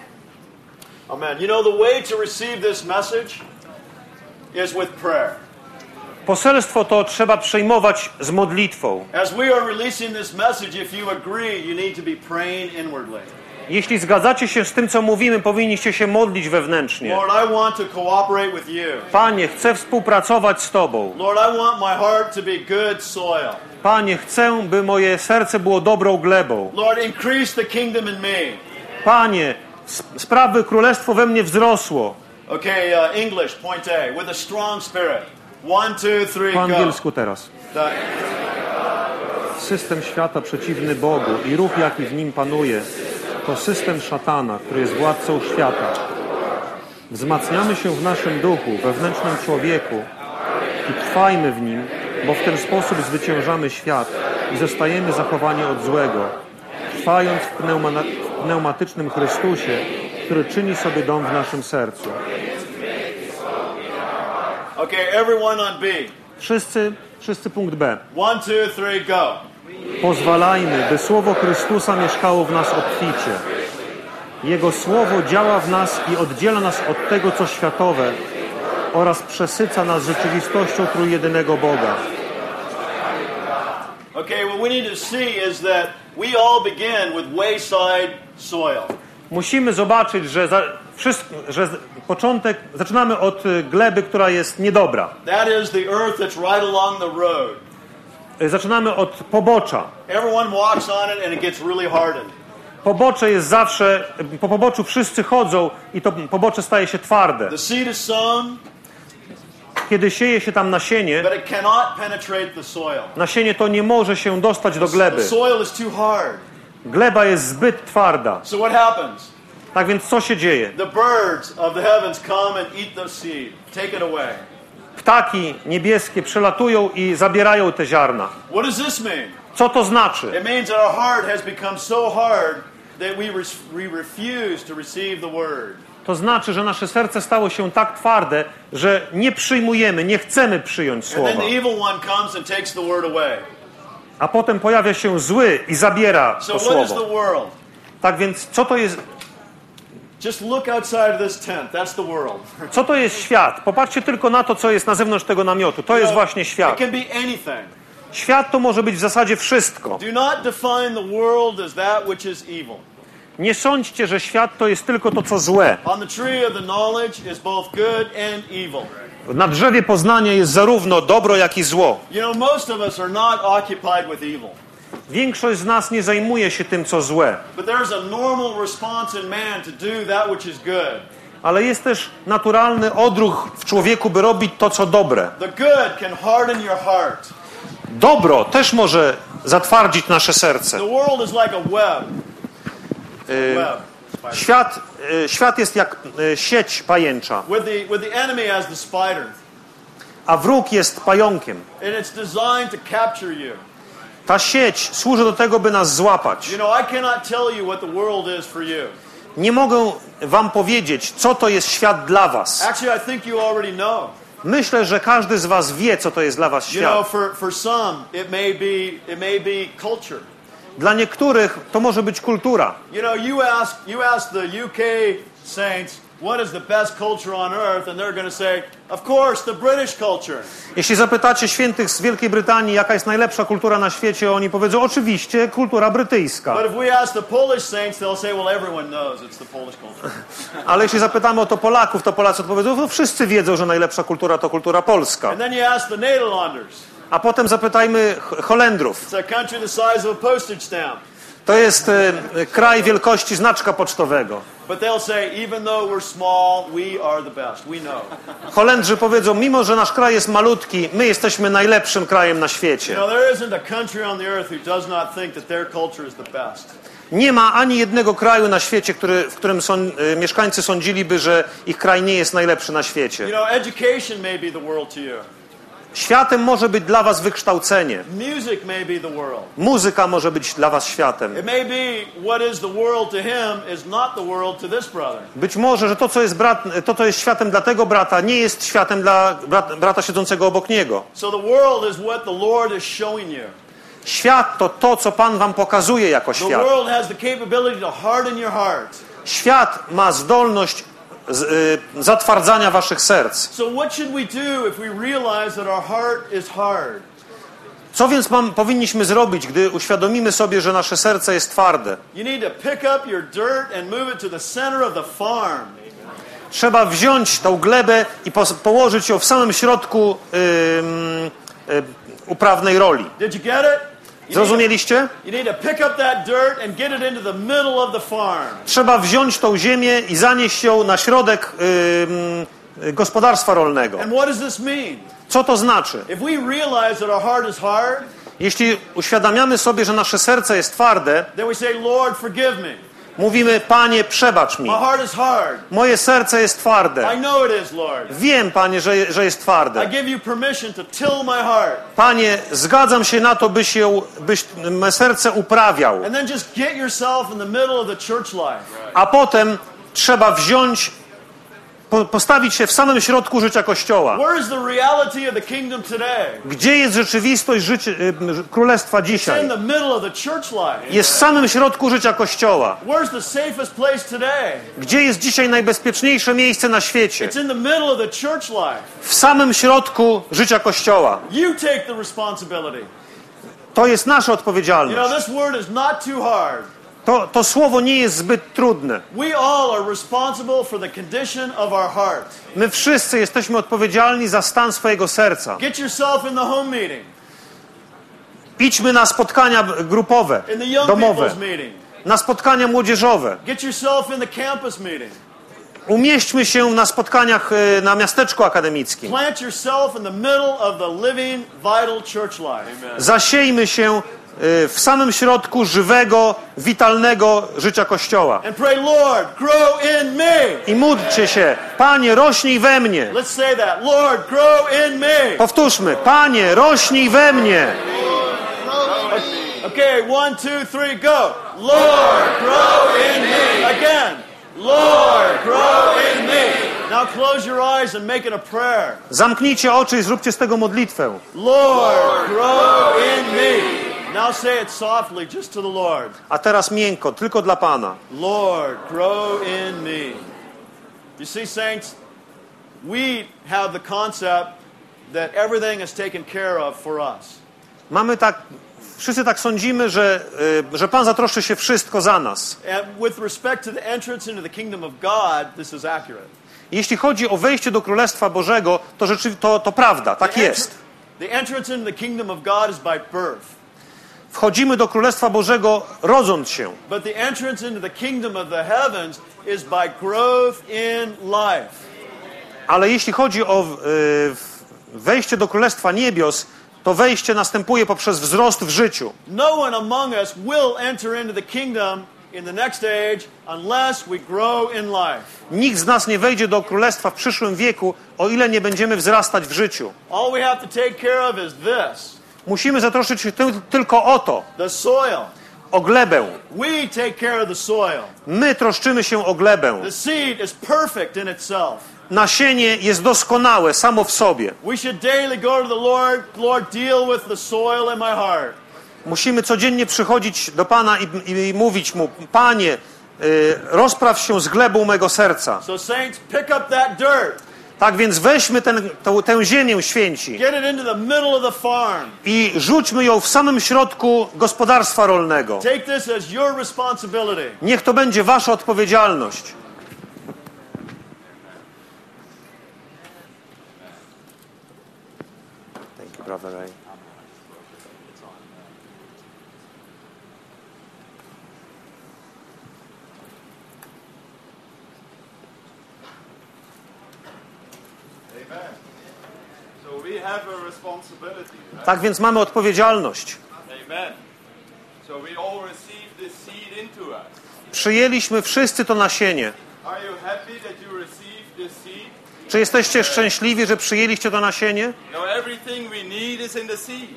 Speaker 1: Amen. You know, the way to receive this message is with prayer.
Speaker 2: Poselstwo to trzeba przejmować z modlitwą.
Speaker 1: As we are releasing this message, if you agree, you need to be praying inwardly.
Speaker 2: Jeśli zgadzacie się z tym, co mówimy, powinniście się modlić wewnętrznie.
Speaker 1: Lord, I want to cooperate with you.
Speaker 2: Panie, chcę współpracować z Tobą.
Speaker 1: Lord, I want my heart to be good soil.
Speaker 2: Panie, chcę, by moje serce było dobrą glebą.
Speaker 1: Lord, increase the kingdom in me.
Speaker 2: Panie, spraw, by królestwo we mnie wzrosło.
Speaker 1: Okay, uh, English, point A, with a strong spirit. One, two, three,
Speaker 2: Po
Speaker 1: go.
Speaker 2: angielsku teraz.
Speaker 1: The-
Speaker 2: System świata przeciwny Bogu i ruch, jaki w nim panuje, to system szatana, który jest władcą świata. Wzmacniamy się w naszym duchu, wewnętrznym człowieku i trwajmy w nim, bo w ten sposób zwyciężamy świat i zostajemy zachowani od złego, trwając w, pneuma- w pneumatycznym Chrystusie, który czyni sobie dom w naszym sercu.
Speaker 1: Okay, everyone on B.
Speaker 2: Wszyscy, wszyscy punkt B.
Speaker 1: One, two, three, go.
Speaker 2: Pozwalajmy, by Słowo Chrystusa mieszkało w nas obficie. Jego Słowo działa w nas i oddziela nas od tego, co światowe oraz przesyca nas rzeczywistością trójjedynego Boga.
Speaker 1: Okay, what we need to see is that we all begin with wayside soil.
Speaker 2: Musimy zobaczyć, że, za, wszystko, że z- początek, zaczynamy od y, gleby, która jest niedobra.
Speaker 1: That is the earth that's right along the road.
Speaker 2: Y, Zaczynamy od pobocza.
Speaker 1: Everyone walks on it and it gets really hardened.
Speaker 2: Pobocze jest zawsze, y, po poboczu wszyscy chodzą i to pobocze staje się twarde.
Speaker 1: The seed is sown,
Speaker 2: Kiedy sieje się tam nasienie,
Speaker 1: but it cannot penetrate the soil.
Speaker 2: nasienie to nie może się dostać do
Speaker 1: The
Speaker 2: gleby.
Speaker 1: soil is too hard.
Speaker 2: Gleba jest zbyt twarda.
Speaker 1: So what happens?
Speaker 2: Tak więc co się dzieje?
Speaker 1: The birds of the heavens come and eat the seed. Take it away.
Speaker 2: Ptaki niebieskie przelatują i zabierają te ziarna.
Speaker 1: What does this mean?
Speaker 2: Co to znaczy?
Speaker 1: It means that our heart has become so hard that we, re- we refuse to receive the word.
Speaker 2: To znaczy, że nasze serce stało się tak twarde, że nie przyjmujemy, nie chcemy przyjąć
Speaker 1: And
Speaker 2: słowa.
Speaker 1: then the evil one comes and takes the word away.
Speaker 2: A potem pojawia się zły i zabiera
Speaker 1: So
Speaker 2: to
Speaker 1: what is
Speaker 2: słowo.
Speaker 1: the world?
Speaker 2: Tak więc co to jest,
Speaker 1: Just look outside of this tent. That's the world.
Speaker 2: co to jest świat? Popatrzcie tylko na to, co jest na zewnątrz tego namiotu. To jest właśnie
Speaker 1: It
Speaker 2: świat.
Speaker 1: can be anything.
Speaker 2: Świat to może być w zasadzie wszystko.
Speaker 1: Do not define the world as that which is evil.
Speaker 2: Nie sądźcie, że świat to jest tylko to, co złe.
Speaker 1: On the tree of the knowledge is both good and evil.
Speaker 2: Na drzewie poznania jest zarówno dobro, jak i zło.
Speaker 1: You know, most of us are not occupied with evil.
Speaker 2: Większość z nas nie zajmuje się tym, co złe.
Speaker 1: But there's a normal response in man to do that which is good.
Speaker 2: Ale jest też naturalny odruch w człowieku, by robić to, co dobre.
Speaker 1: The good can harden your heart.
Speaker 2: Dobro też może zatwardzić nasze serce.
Speaker 1: The world is like a web. Web.
Speaker 2: Świat, y, świat jest jak y, sieć pajęcza,
Speaker 1: With the, with the enemy as the spider.
Speaker 2: a wróg jest pająkiem.
Speaker 1: And it's designed to capture you.
Speaker 2: Ta sieć służy do tego, by nas złapać.
Speaker 1: You know, I cannot tell you what the world is for you.
Speaker 2: Nie mogę wam powiedzieć, co to jest świat dla was.
Speaker 1: Actually, I think you already know.
Speaker 2: Myślę, że każdy z was wie, co to jest dla was
Speaker 1: You know,
Speaker 2: świat.
Speaker 1: for, for some, it may be it may be culture.
Speaker 2: Dla niektórych to może być kultura.
Speaker 1: You know, you ask you ask the U K saints, what is the best culture on earth, and they're going to say, of course, the British culture.
Speaker 2: Jeśli zapytacie świętych z Wielkiej Brytanii, jaka jest najlepsza kultura na świecie, oni powiedzą, oczywiście, kultura brytyjska.
Speaker 1: But if we ask the Polish saints, they'll say, well, everyone knows it's the Polish culture.
Speaker 2: Ale jeśli zapytamy o to Polaków, to Polacy odpowiedzą, no wszyscy wiedzą, że najlepsza kultura to kultura polska.
Speaker 1: And then you ask the Nederlanders.
Speaker 2: A potem zapytajmy Ch- Holendrów.
Speaker 1: It's a country the size of a postage stamp.
Speaker 2: To jest e, kraj wielkości znaczka pocztowego.
Speaker 1: But they'll say, even though we're small, we are the best. We know.
Speaker 2: Holendrzy powiedzą, mimo że nasz kraj jest malutki, my jesteśmy najlepszym krajem na
Speaker 1: You
Speaker 2: świecie.
Speaker 1: know, there isn't a country on the earth who does not think that their culture is the best.
Speaker 2: Nie ma ani jednego kraju na świecie, który, w którym są, e, mieszkańcy sądziliby, że ich kraj nie jest najlepszy na
Speaker 1: You
Speaker 2: świecie.
Speaker 1: know, education may be the world to you.
Speaker 2: Światem może być dla was wykształcenie.
Speaker 1: Music may be the world.
Speaker 2: Muzyka może być dla was światem.
Speaker 1: It may be what is the world to him is not the world to this brother.
Speaker 2: Być może, że to co, jest brat, to, co jest światem dla tego brata, nie jest światem dla brata, brata siedzącego obok niego.
Speaker 1: So the world is what the Lord is showing you.
Speaker 2: Świat to to, co Pan wam pokazuje jako
Speaker 1: The
Speaker 2: świat.
Speaker 1: world has the capability to harden your heart.
Speaker 2: Świat ma zdolność z, y, zatwardzania waszych serc.
Speaker 1: So what should we do if we realize that our heart is hard?
Speaker 2: Co więc mam, powinniśmy zrobić, gdy uświadomimy sobie, że nasze serce jest twarde?
Speaker 1: You need to pick up your dirt and move it to the center of the farm.
Speaker 2: Trzeba wziąć tą glebę i po, położyć ją w samym środku y, y, uprawnej roli.
Speaker 1: Did you get it? You
Speaker 2: Zrozumieliście?
Speaker 1: need to, you need to pick up that dirt and get it into the middle of the farm.
Speaker 2: Trzeba wziąć tą ziemię i zanieść ją na środek y, y, gospodarstwa rolnego.
Speaker 1: And what does this mean?
Speaker 2: Co to znaczy?
Speaker 1: If we realize that our heart is hard,
Speaker 2: Jeśli uświadamiamy sobie, że nasze serce jest twarde,
Speaker 1: then we say, Lord, forgive me.
Speaker 2: mówimy, Panie, przebacz mi.
Speaker 1: My heart is hard.
Speaker 2: Moje serce jest twarde.
Speaker 1: I know it is, Lord.
Speaker 2: Wiem, Panie, że, że jest
Speaker 1: I
Speaker 2: twarde.
Speaker 1: give you permission to till my heart.
Speaker 2: Panie, zgadzam się na to, byś, ją, byś me serce uprawiał.
Speaker 1: And then just get yourself in the middle of the church life.
Speaker 2: A potem trzeba wziąć, po, postawić się w samym środku życia Kościoła.
Speaker 1: Where is the reality of the kingdom today?
Speaker 2: Gdzie jest rzeczywistość życie, y, Królestwa
Speaker 1: It's in
Speaker 2: dzisiaj?
Speaker 1: the middle of the church life.
Speaker 2: Jest w samym środku życia Kościoła.
Speaker 1: Where's the safest place today?
Speaker 2: Gdzie jest dzisiaj najbezpieczniejsze miejsce na świecie?
Speaker 1: It's in the middle of the church life.
Speaker 2: W samym środku życia Kościoła.
Speaker 1: You take the responsibility.
Speaker 2: To jest nasza
Speaker 1: You know,
Speaker 2: odpowiedzialność.
Speaker 1: this word is not too hard.
Speaker 2: To, to słowo nie jest zbyt trudne.
Speaker 1: We all are responsible for the condition of our heart.
Speaker 2: My wszyscy jesteśmy odpowiedzialni za stan swojego serca.
Speaker 1: Get yourself in the home meeting,
Speaker 2: Idźmy na spotkania grupowe,
Speaker 1: in the young
Speaker 2: domowe,
Speaker 1: people's meeting.
Speaker 2: na spotkania młodzieżowe.
Speaker 1: Get yourself in the campus meeting.
Speaker 2: Umieśćmy się na spotkaniach y, na miasteczku akademickim.
Speaker 1: Plant yourself in the middle of the living, vital church life.
Speaker 2: Zasiejmy się y, w samym środku żywego, witalnego życia Kościoła.
Speaker 1: And pray, Lord, grow in me.
Speaker 2: I módlcie się, Panie, rośnij we mnie.
Speaker 1: Let's say that. Lord, grow in me.
Speaker 2: Powtórzmy, Panie, rośnij we mnie.
Speaker 1: Okay, one, two, three, go. Lord, grow in me. Again. Lord, grow in me. Now close your eyes and make it a prayer.
Speaker 2: Zamknijcie oczy i zróbcie z tego modlitwę.
Speaker 1: Lord, grow in me. Now say it softly, just to the Lord.
Speaker 2: A teraz miękko, tylko dla Pana.
Speaker 1: Lord, grow in me. You see, saints, we have the concept that everything is taken care of for us.
Speaker 2: Mamy tak, wszyscy tak sądzimy, że, y, że Pan zatroszczy się wszystko za nas.
Speaker 1: And with respect to the entrance into the kingdom of God, this is accurate.
Speaker 2: Jeśli chodzi o wejście do Królestwa Bożego, to, rzeczy, to, to prawda, tak
Speaker 1: The
Speaker 2: jest.
Speaker 1: entr- The entrance into the kingdom of God is by birth.
Speaker 2: Wchodzimy do Królestwa Bożego rodząc się.
Speaker 1: But the entrance into the kingdom of the heavens is by growth in life.
Speaker 2: Ale jeśli chodzi o y, wejście do Królestwa Niebios, to wejście następuje poprzez wzrost w życiu.
Speaker 1: No one among us will enter into the kingdom in the next age unless we grow in life.
Speaker 2: Nikt z nas nie wejdzie do Królestwa w przyszłym wieku, o ile nie będziemy wzrastać w życiu.
Speaker 1: All we have to take care of is this,
Speaker 2: Musimy zatroszczyć się ty- tylko o to,
Speaker 1: the soil.
Speaker 2: o glebę.
Speaker 1: We take care of the soil.
Speaker 2: My troszczymy się o glebę.
Speaker 1: The seed is perfect in itself.
Speaker 2: Nasienie jest doskonałe samo w sobie.
Speaker 1: We should daily go to the Lord, Lord, deal with the soil in my heart.
Speaker 2: Musimy codziennie przychodzić do Pana i, i, i mówić Mu, Panie, y, rozpraw się z glebą mego serca.
Speaker 1: So saints, pick up that dirt.
Speaker 2: Tak więc weźmy ten, tą, tę ziemię, święci,
Speaker 1: Get it into the middle of the farm.
Speaker 2: i rzućmy ją w samym środku gospodarstwa rolnego.
Speaker 1: Take this as your responsibility.
Speaker 2: Niech to będzie wasza odpowiedzialność. Thank you, brother Ray.
Speaker 1: Amen. So we have a responsibility, right?
Speaker 2: Tak więc mamy odpowiedzialność.
Speaker 1: Amen. So we all receive this seed into us.
Speaker 2: Przyjęliśmy wszyscy to nasienie.
Speaker 1: Are you happy that you received this seed?
Speaker 2: Czy jesteście szczęśliwi, że przyjęliście to nasienie?
Speaker 1: No, everything we need is in the seed.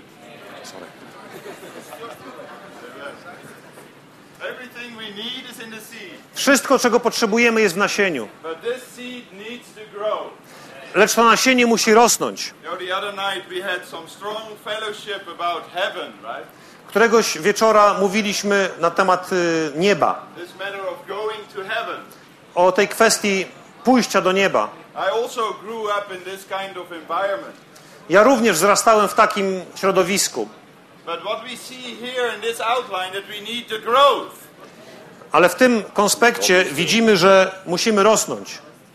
Speaker 1: Everything we need is in the seed.
Speaker 2: Wszystko, czego potrzebujemy, jest w nasieniu.
Speaker 1: But this seed needs to grow.
Speaker 2: Lecz to nasienie musi rosnąć.
Speaker 1: You know, the other night we had some strong fellowship about heaven, right?
Speaker 2: Któregoś wieczora mówiliśmy na temat y, nieba.
Speaker 1: This matter of going to heaven.
Speaker 2: O tej kwestii pójścia do nieba.
Speaker 1: I also grew up in this kind of environment.
Speaker 2: Ja również wzrastałem w takim środowisku.
Speaker 1: But what we see here in this outline that we need the growth.
Speaker 2: Ale w tym konspekcie widzimy, że musimy rosnąć.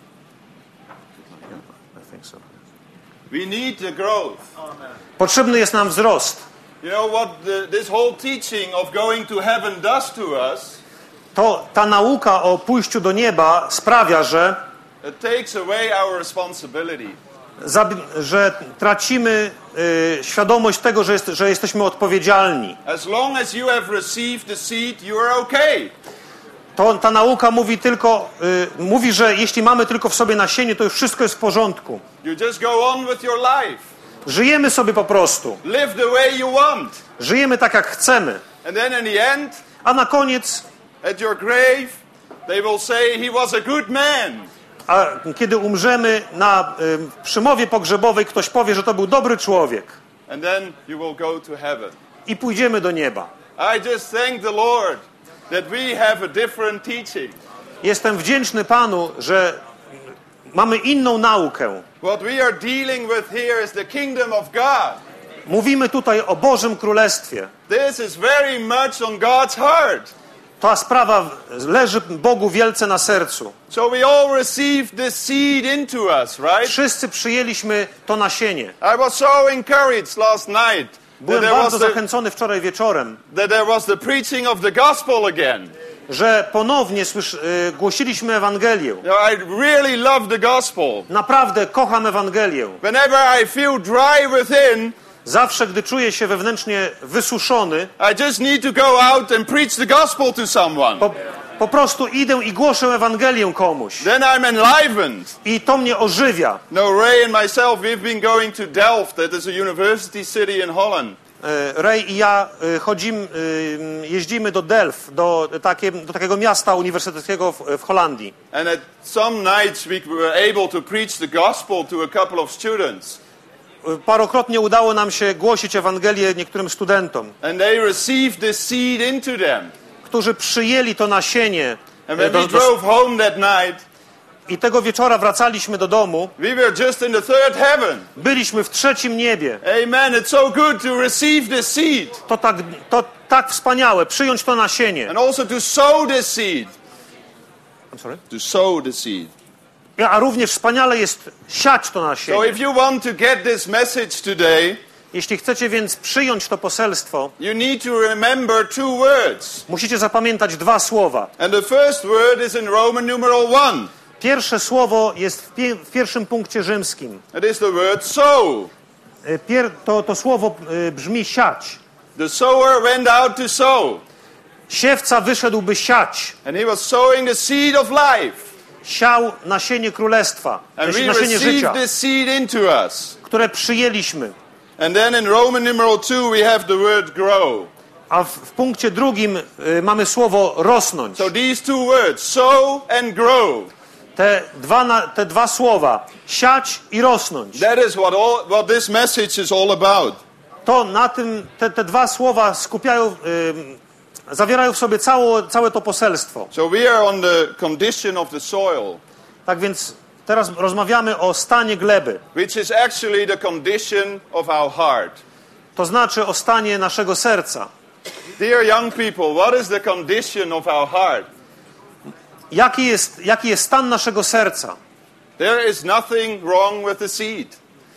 Speaker 1: We need the growth.
Speaker 2: Potrzebny jest nam wzrost.
Speaker 1: You know what the, this whole teaching of going to heaven does to us?
Speaker 2: To ta nauka o pójściu do nieba sprawia, że,
Speaker 1: It takes away our responsibility.
Speaker 2: zabi- że tracimy y, świadomość tego, że, jest, że jesteśmy odpowiedzialni.
Speaker 1: As long as you have received the seed, you are okay.
Speaker 2: To, ta nauka mówi tylko, y, mówi, że jeśli mamy tylko w sobie nasienie, to już wszystko jest w porządku.
Speaker 1: You just go on with your life.
Speaker 2: Żyjemy sobie po prostu.
Speaker 1: Live the way you want.
Speaker 2: Żyjemy tak, jak chcemy.
Speaker 1: And then in the end,
Speaker 2: A na koniec,
Speaker 1: at your grave, they will say he was a good man.
Speaker 2: a kiedy umrzemy na y, przymowie pogrzebowej, ktoś powie, że to był dobry człowiek.
Speaker 1: And then you will go to heaven.
Speaker 2: I pójdziemy do nieba.
Speaker 1: I just thank the Lord that we have a different teaching.
Speaker 2: Jestem wdzięczny Panu, że mamy inną naukę.
Speaker 1: What we are dealing with here is the kingdom of God.
Speaker 2: Mówimy tutaj o Bożym Królestwie.
Speaker 1: This is very much on God's heart.
Speaker 2: Ta sprawa leży Bogu wielce na sercu.
Speaker 1: So we all received this seed into us, right?
Speaker 2: Wszyscy przyjęliśmy to nasienie.
Speaker 1: I was so encouraged last night that
Speaker 2: Byłem
Speaker 1: there was
Speaker 2: bardzo
Speaker 1: the,
Speaker 2: zachęcony wczoraj wieczorem,
Speaker 1: that there was the preaching of the gospel again.
Speaker 2: że ponownie słysz, y, głosiliśmy Ewangelię.
Speaker 1: You know, I really love the gospel.
Speaker 2: Naprawdę kocham Ewangelię.
Speaker 1: Whenever I feel dry within,
Speaker 2: Zawsze, gdy czuję się wewnętrznie wysuszony,
Speaker 1: I just need to go out and preach the gospel to someone.
Speaker 2: po, po prostu idę i głoszę Ewangelię komuś.
Speaker 1: Then I'm enlivened.
Speaker 2: I to mnie ożywia.
Speaker 1: No, Ray and myself, we've been going to Delft, that is a university city in Holland.
Speaker 2: E, Ray i ja e, chodzimy, e, jeździmy do Delft, do, takie, do takiego miasta uniwersyteckiego w, w Holandii.
Speaker 1: And at some nights we were able to preach the gospel to a couple of students.
Speaker 2: E, Parokrotnie udało nam się głosić Ewangelię niektórym studentom,
Speaker 1: And they received this seed into them.
Speaker 2: którzy przyjęli to nasienie.
Speaker 1: And
Speaker 2: e,
Speaker 1: when
Speaker 2: Do,
Speaker 1: we
Speaker 2: do,
Speaker 1: drove home that night,
Speaker 2: I tego wieczora wracaliśmy do domu.
Speaker 1: we were just in the third heaven.
Speaker 2: Byliśmy w trzecim niebie.
Speaker 1: Amen. It's so good to receive this seed.
Speaker 2: To tak, to tak wspaniałe, przyjąć to nasienie.
Speaker 1: And also to sow this seed.
Speaker 2: I'm sorry?
Speaker 1: To sow the seed.
Speaker 2: A również wspaniale jest siać to
Speaker 1: So
Speaker 2: nasienie.
Speaker 1: if you want to get this message today,
Speaker 2: Jeśli chcecie więc przyjąć to poselstwo,
Speaker 1: you need to remember two words.
Speaker 2: musicie zapamiętać dwa słowa.
Speaker 1: And the first word is in Roman numeral one.
Speaker 2: Pierwsze słowo jest w, pie, w pierwszym punkcie rzymskim.
Speaker 1: It is the word sow.
Speaker 2: E, Pier, to, to słowo e, brzmi siać.
Speaker 1: The sower went out to sow.
Speaker 2: Siewca wyszedł, by siać.
Speaker 1: And he was sowing the seed of life.
Speaker 2: Siał nasienie królestwa,
Speaker 1: And we
Speaker 2: nasienie życia,
Speaker 1: received this seed into us.
Speaker 2: które przyjęliśmy.
Speaker 1: And then in Roman numeral two we have the word grow.
Speaker 2: A w, w punkcie drugim e, mamy słowo rosnąć.
Speaker 1: So these two words, sow and grow.
Speaker 2: Te dwa, na, te dwa słowa, siać i rosnąć,
Speaker 1: That is what all what this message is all about.
Speaker 2: to na tym, te, te dwa słowa skupiają, y, zawierają w sobie cało, całe to poselstwo.
Speaker 1: So we are on the condition of the soil,
Speaker 2: Tak więc teraz rozmawiamy o stanie gleby,
Speaker 1: which is actually the condition of our heart.
Speaker 2: to znaczy o stanie naszego serca.
Speaker 1: Dear young people, what is the condition of our heart?
Speaker 2: Jaki jest, jaki jest stan naszego serca?
Speaker 1: There is nothing wrong with the seed.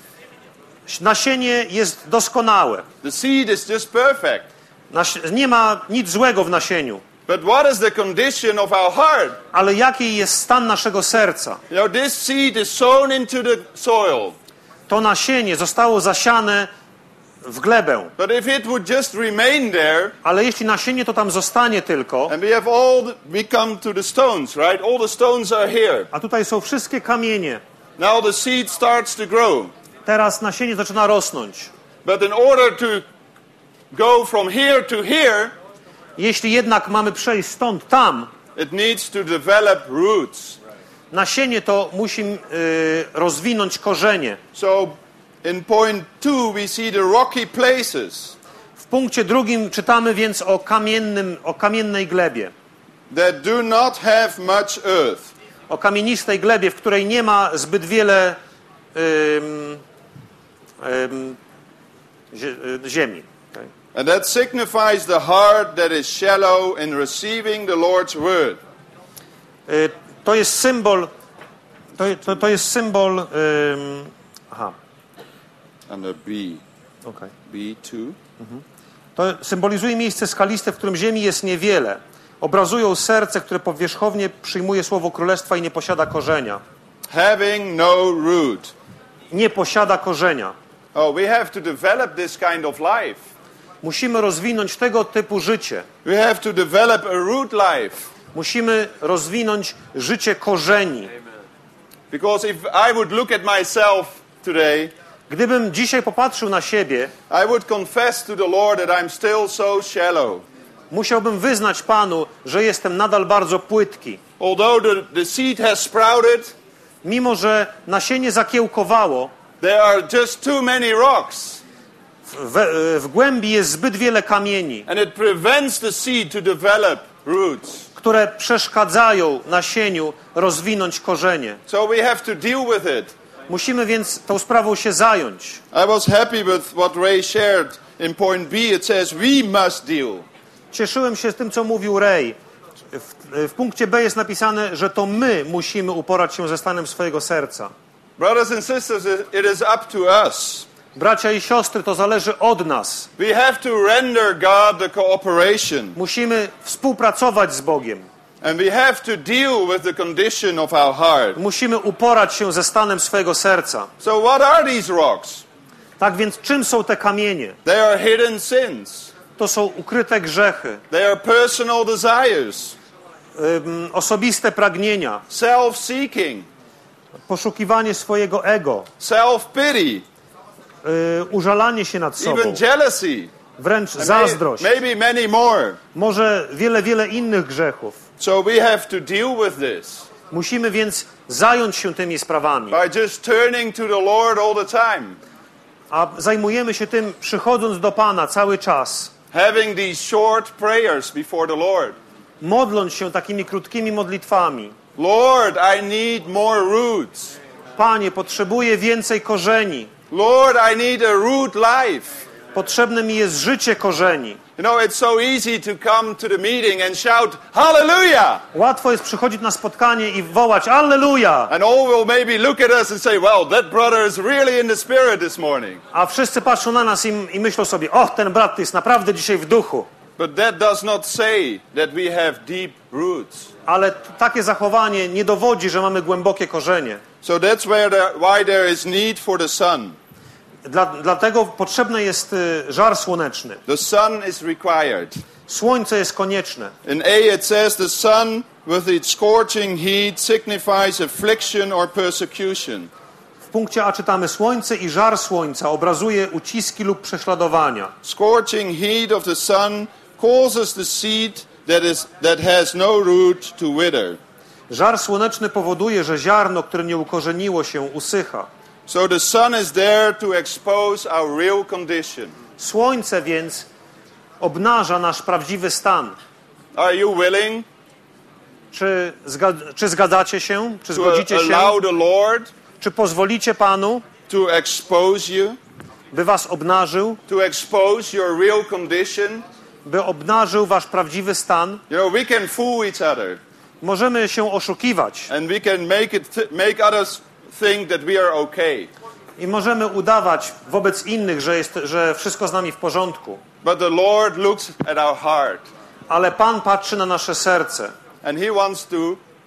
Speaker 2: Nasienie jest doskonałe.
Speaker 1: The seed is just perfect.
Speaker 2: Nas- nie ma nic złego w nasieniu.
Speaker 1: But what is the condition of our heart?
Speaker 2: Ale jaki jest stan naszego serca?
Speaker 1: You know, this seed is sown into the soil.
Speaker 2: To nasienie zostało zasiane w glebę.
Speaker 1: But if it would just remain there,
Speaker 2: Ale jeśli nasienie to tam zostanie tylko,
Speaker 1: and we have all, the, we come to the stones, right? All the stones are here.
Speaker 2: a tutaj są wszystkie kamienie,
Speaker 1: Now the seed starts to grow.
Speaker 2: teraz nasienie zaczyna rosnąć.
Speaker 1: But in order to go from here to here,
Speaker 2: Jeśli jednak mamy przejść stąd tam,
Speaker 1: it needs to develop roots.
Speaker 2: nasienie to musi y, rozwinąć korzenie.
Speaker 1: So in point two we see the rocky places
Speaker 2: W punkcie drugim czytamy więc o kamiennym, o kamiennej glebie,
Speaker 1: that do not have much earth.
Speaker 2: o kamienistej glebie, w której nie ma zbyt wiele ym, ym, ziemi. Okay.
Speaker 1: And that signifies the heart that is shallow in receiving the Lord's word.
Speaker 2: Y, to jest symbol, to, to, to jest symbol, ym, aha.
Speaker 1: Under B.
Speaker 2: Okay.
Speaker 1: B two.
Speaker 2: Mhm. To symbolizuje miejsce skaliste, w którym ziemi jest niewiele. Obrazują serce, które powierzchownie przyjmuje słowo królestwa i nie posiada korzenia.
Speaker 1: Having no root.
Speaker 2: Nie posiada korzenia.
Speaker 1: Oh, we have to develop this kind of life.
Speaker 2: Musimy rozwinąć tego typu życie.
Speaker 1: We have to develop a root life.
Speaker 2: Musimy rozwinąć życie korzeni.
Speaker 1: Because if I would look at myself today,
Speaker 2: gdybym dzisiaj popatrzył na siebie,
Speaker 1: I would confess to the Lord that I'm still so shallow.
Speaker 2: Musiałbym wyznać Panu, że jestem nadal bardzo płytki.
Speaker 1: Although the, the seed has sprouted,
Speaker 2: mimo że nasienie zakiełkowało,
Speaker 1: there are just too many rocks.
Speaker 2: W, w głębi jest zbyt wiele kamieni,
Speaker 1: and it prevents the seed to develop roots.
Speaker 2: które przeszkadzają nasieniu rozwinąć korzenie.
Speaker 1: So we have to deal with it.
Speaker 2: Musimy więc tą sprawą się zająć.
Speaker 1: I was happy with what Ray shared in point B. It says we must deal.
Speaker 2: Cieszyłem się z tym, co mówił Ray. W, w punkcie B jest napisane, że to my musimy uporać się ze stanem swojego serca.
Speaker 1: Brothers and sisters, it is up to us.
Speaker 2: Bracia i siostry, to zależy od nas.
Speaker 1: We have to render God the cooperation.
Speaker 2: Musimy współpracować z Bogiem.
Speaker 1: And we have to deal with the condition of our heart.
Speaker 2: Musimy uporać się ze stanem swojego serca.
Speaker 1: So what are these rocks?
Speaker 2: Tak więc czym są te kamienie?
Speaker 1: They are hidden sins.
Speaker 2: To są ukryte grzechy.
Speaker 1: They are personal desires.
Speaker 2: Um, osobiste pragnienia.
Speaker 1: Self-seeking.
Speaker 2: Poszukiwanie swojego ego.
Speaker 1: Self-pity.
Speaker 2: Y, użalanie się nad sobą.
Speaker 1: Even jealousy.
Speaker 2: Wręcz zazdrość.
Speaker 1: Maybe many more.
Speaker 2: Może wiele, wiele innych grzechów.
Speaker 1: So we have to deal with this.
Speaker 2: Musimy więc zająć się tymi sprawami.
Speaker 1: By just turning to the Lord all the time.
Speaker 2: A zajmujemy się tym przychodząc do Pana cały czas.
Speaker 1: Having these short prayers before the Lord.
Speaker 2: Modląc się takimi krótkimi modlitwami.
Speaker 1: Lord, I need more roots.
Speaker 2: Panie, potrzebuję więcej korzeni.
Speaker 1: Lord, I need a root life.
Speaker 2: Potrzebne mi jest życie korzeni.
Speaker 1: You know, it's so easy to come to the meeting and shout, Hallelujah!
Speaker 2: Łatwo jest przychodzić na spotkanie i wołać Alleluja!
Speaker 1: And all will maybe look at us and say, well, that brother is really in the spirit this morning.
Speaker 2: A wszyscy patrzą na nas i, i myślą sobie, o, ten brat jest naprawdę dzisiaj w duchu.
Speaker 1: But that does not say that we have deep roots.
Speaker 2: Ale t- takie zachowanie nie dowodzi, że mamy głębokie korzenie.
Speaker 1: So that's where the, why there is need for the sun.
Speaker 2: Dla, dlatego potrzebny jest y, żar słoneczny.
Speaker 1: The sun is required.
Speaker 2: Słońce jest konieczne.
Speaker 1: In A it says the sun with its scorching heat signifies affliction or persecution.
Speaker 2: W punkcie A czytamy, słońce i żar słońca obrazuje uciski lub prześladowania.
Speaker 1: Scorching heat of the sun causes the seed that is that has no root to wither.
Speaker 2: Żar słoneczny powoduje, że ziarno, które nie ukorzeniło się, usycha.
Speaker 1: So the sun is there to expose our real condition.
Speaker 2: Słońce więc obnaża nasz prawdziwy stan.
Speaker 1: Are you willing
Speaker 2: Czy, zga- czy zgadzacie się? Czy
Speaker 1: to
Speaker 2: zgodzicie się?
Speaker 1: allow the Lord
Speaker 2: Czy pozwolicie Panu,
Speaker 1: to expose you,
Speaker 2: by was obnażył,
Speaker 1: to expose your real condition?
Speaker 2: by obnażył wasz prawdziwy stan?
Speaker 1: You know, we can fool each other
Speaker 2: Możemy się oszukiwać
Speaker 1: and we can make it th- make others think that we are okay.
Speaker 2: i możemy udawać wobec innych, że, jest, że wszystko z nami w porządku.
Speaker 1: But the Lord looks at our heart
Speaker 2: Ale Pan patrzy na nasze serce.
Speaker 1: and he wants to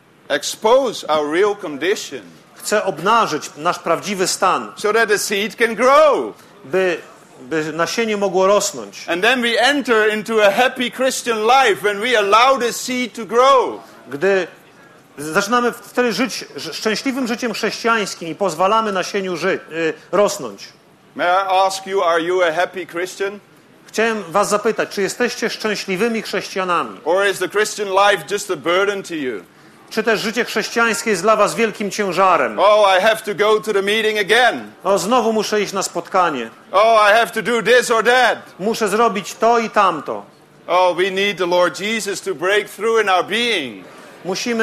Speaker 1: expose our real condition
Speaker 2: Chce obnażyć nasz prawdziwy stan,
Speaker 1: so that the seed can grow.
Speaker 2: by, by nasienie mogło rosnąć.
Speaker 1: And then we enter into a happy Christian life when we allow the seed to grow.
Speaker 2: Gdy zaczynamy wtedy żyć szczęśliwym życiem chrześcijańskim i pozwalamy nasieniu żyć, y, rosnąć.
Speaker 1: May I ask you, are you a happy Christian?
Speaker 2: Chciałem was zapytać, czy jesteście szczęśliwymi chrześcijanami?
Speaker 1: Or is the Christian life just a burden to you?
Speaker 2: Czy też życie chrześcijańskie jest dla was wielkim ciężarem?
Speaker 1: Oh, I have to go to the meeting again.
Speaker 2: O, znowu muszę iść na spotkanie.
Speaker 1: Oh, I have to do this or that.
Speaker 2: Muszę zrobić to i tamto.
Speaker 1: Oh, we need the Lord Jesus to break through in our being.
Speaker 2: Musimy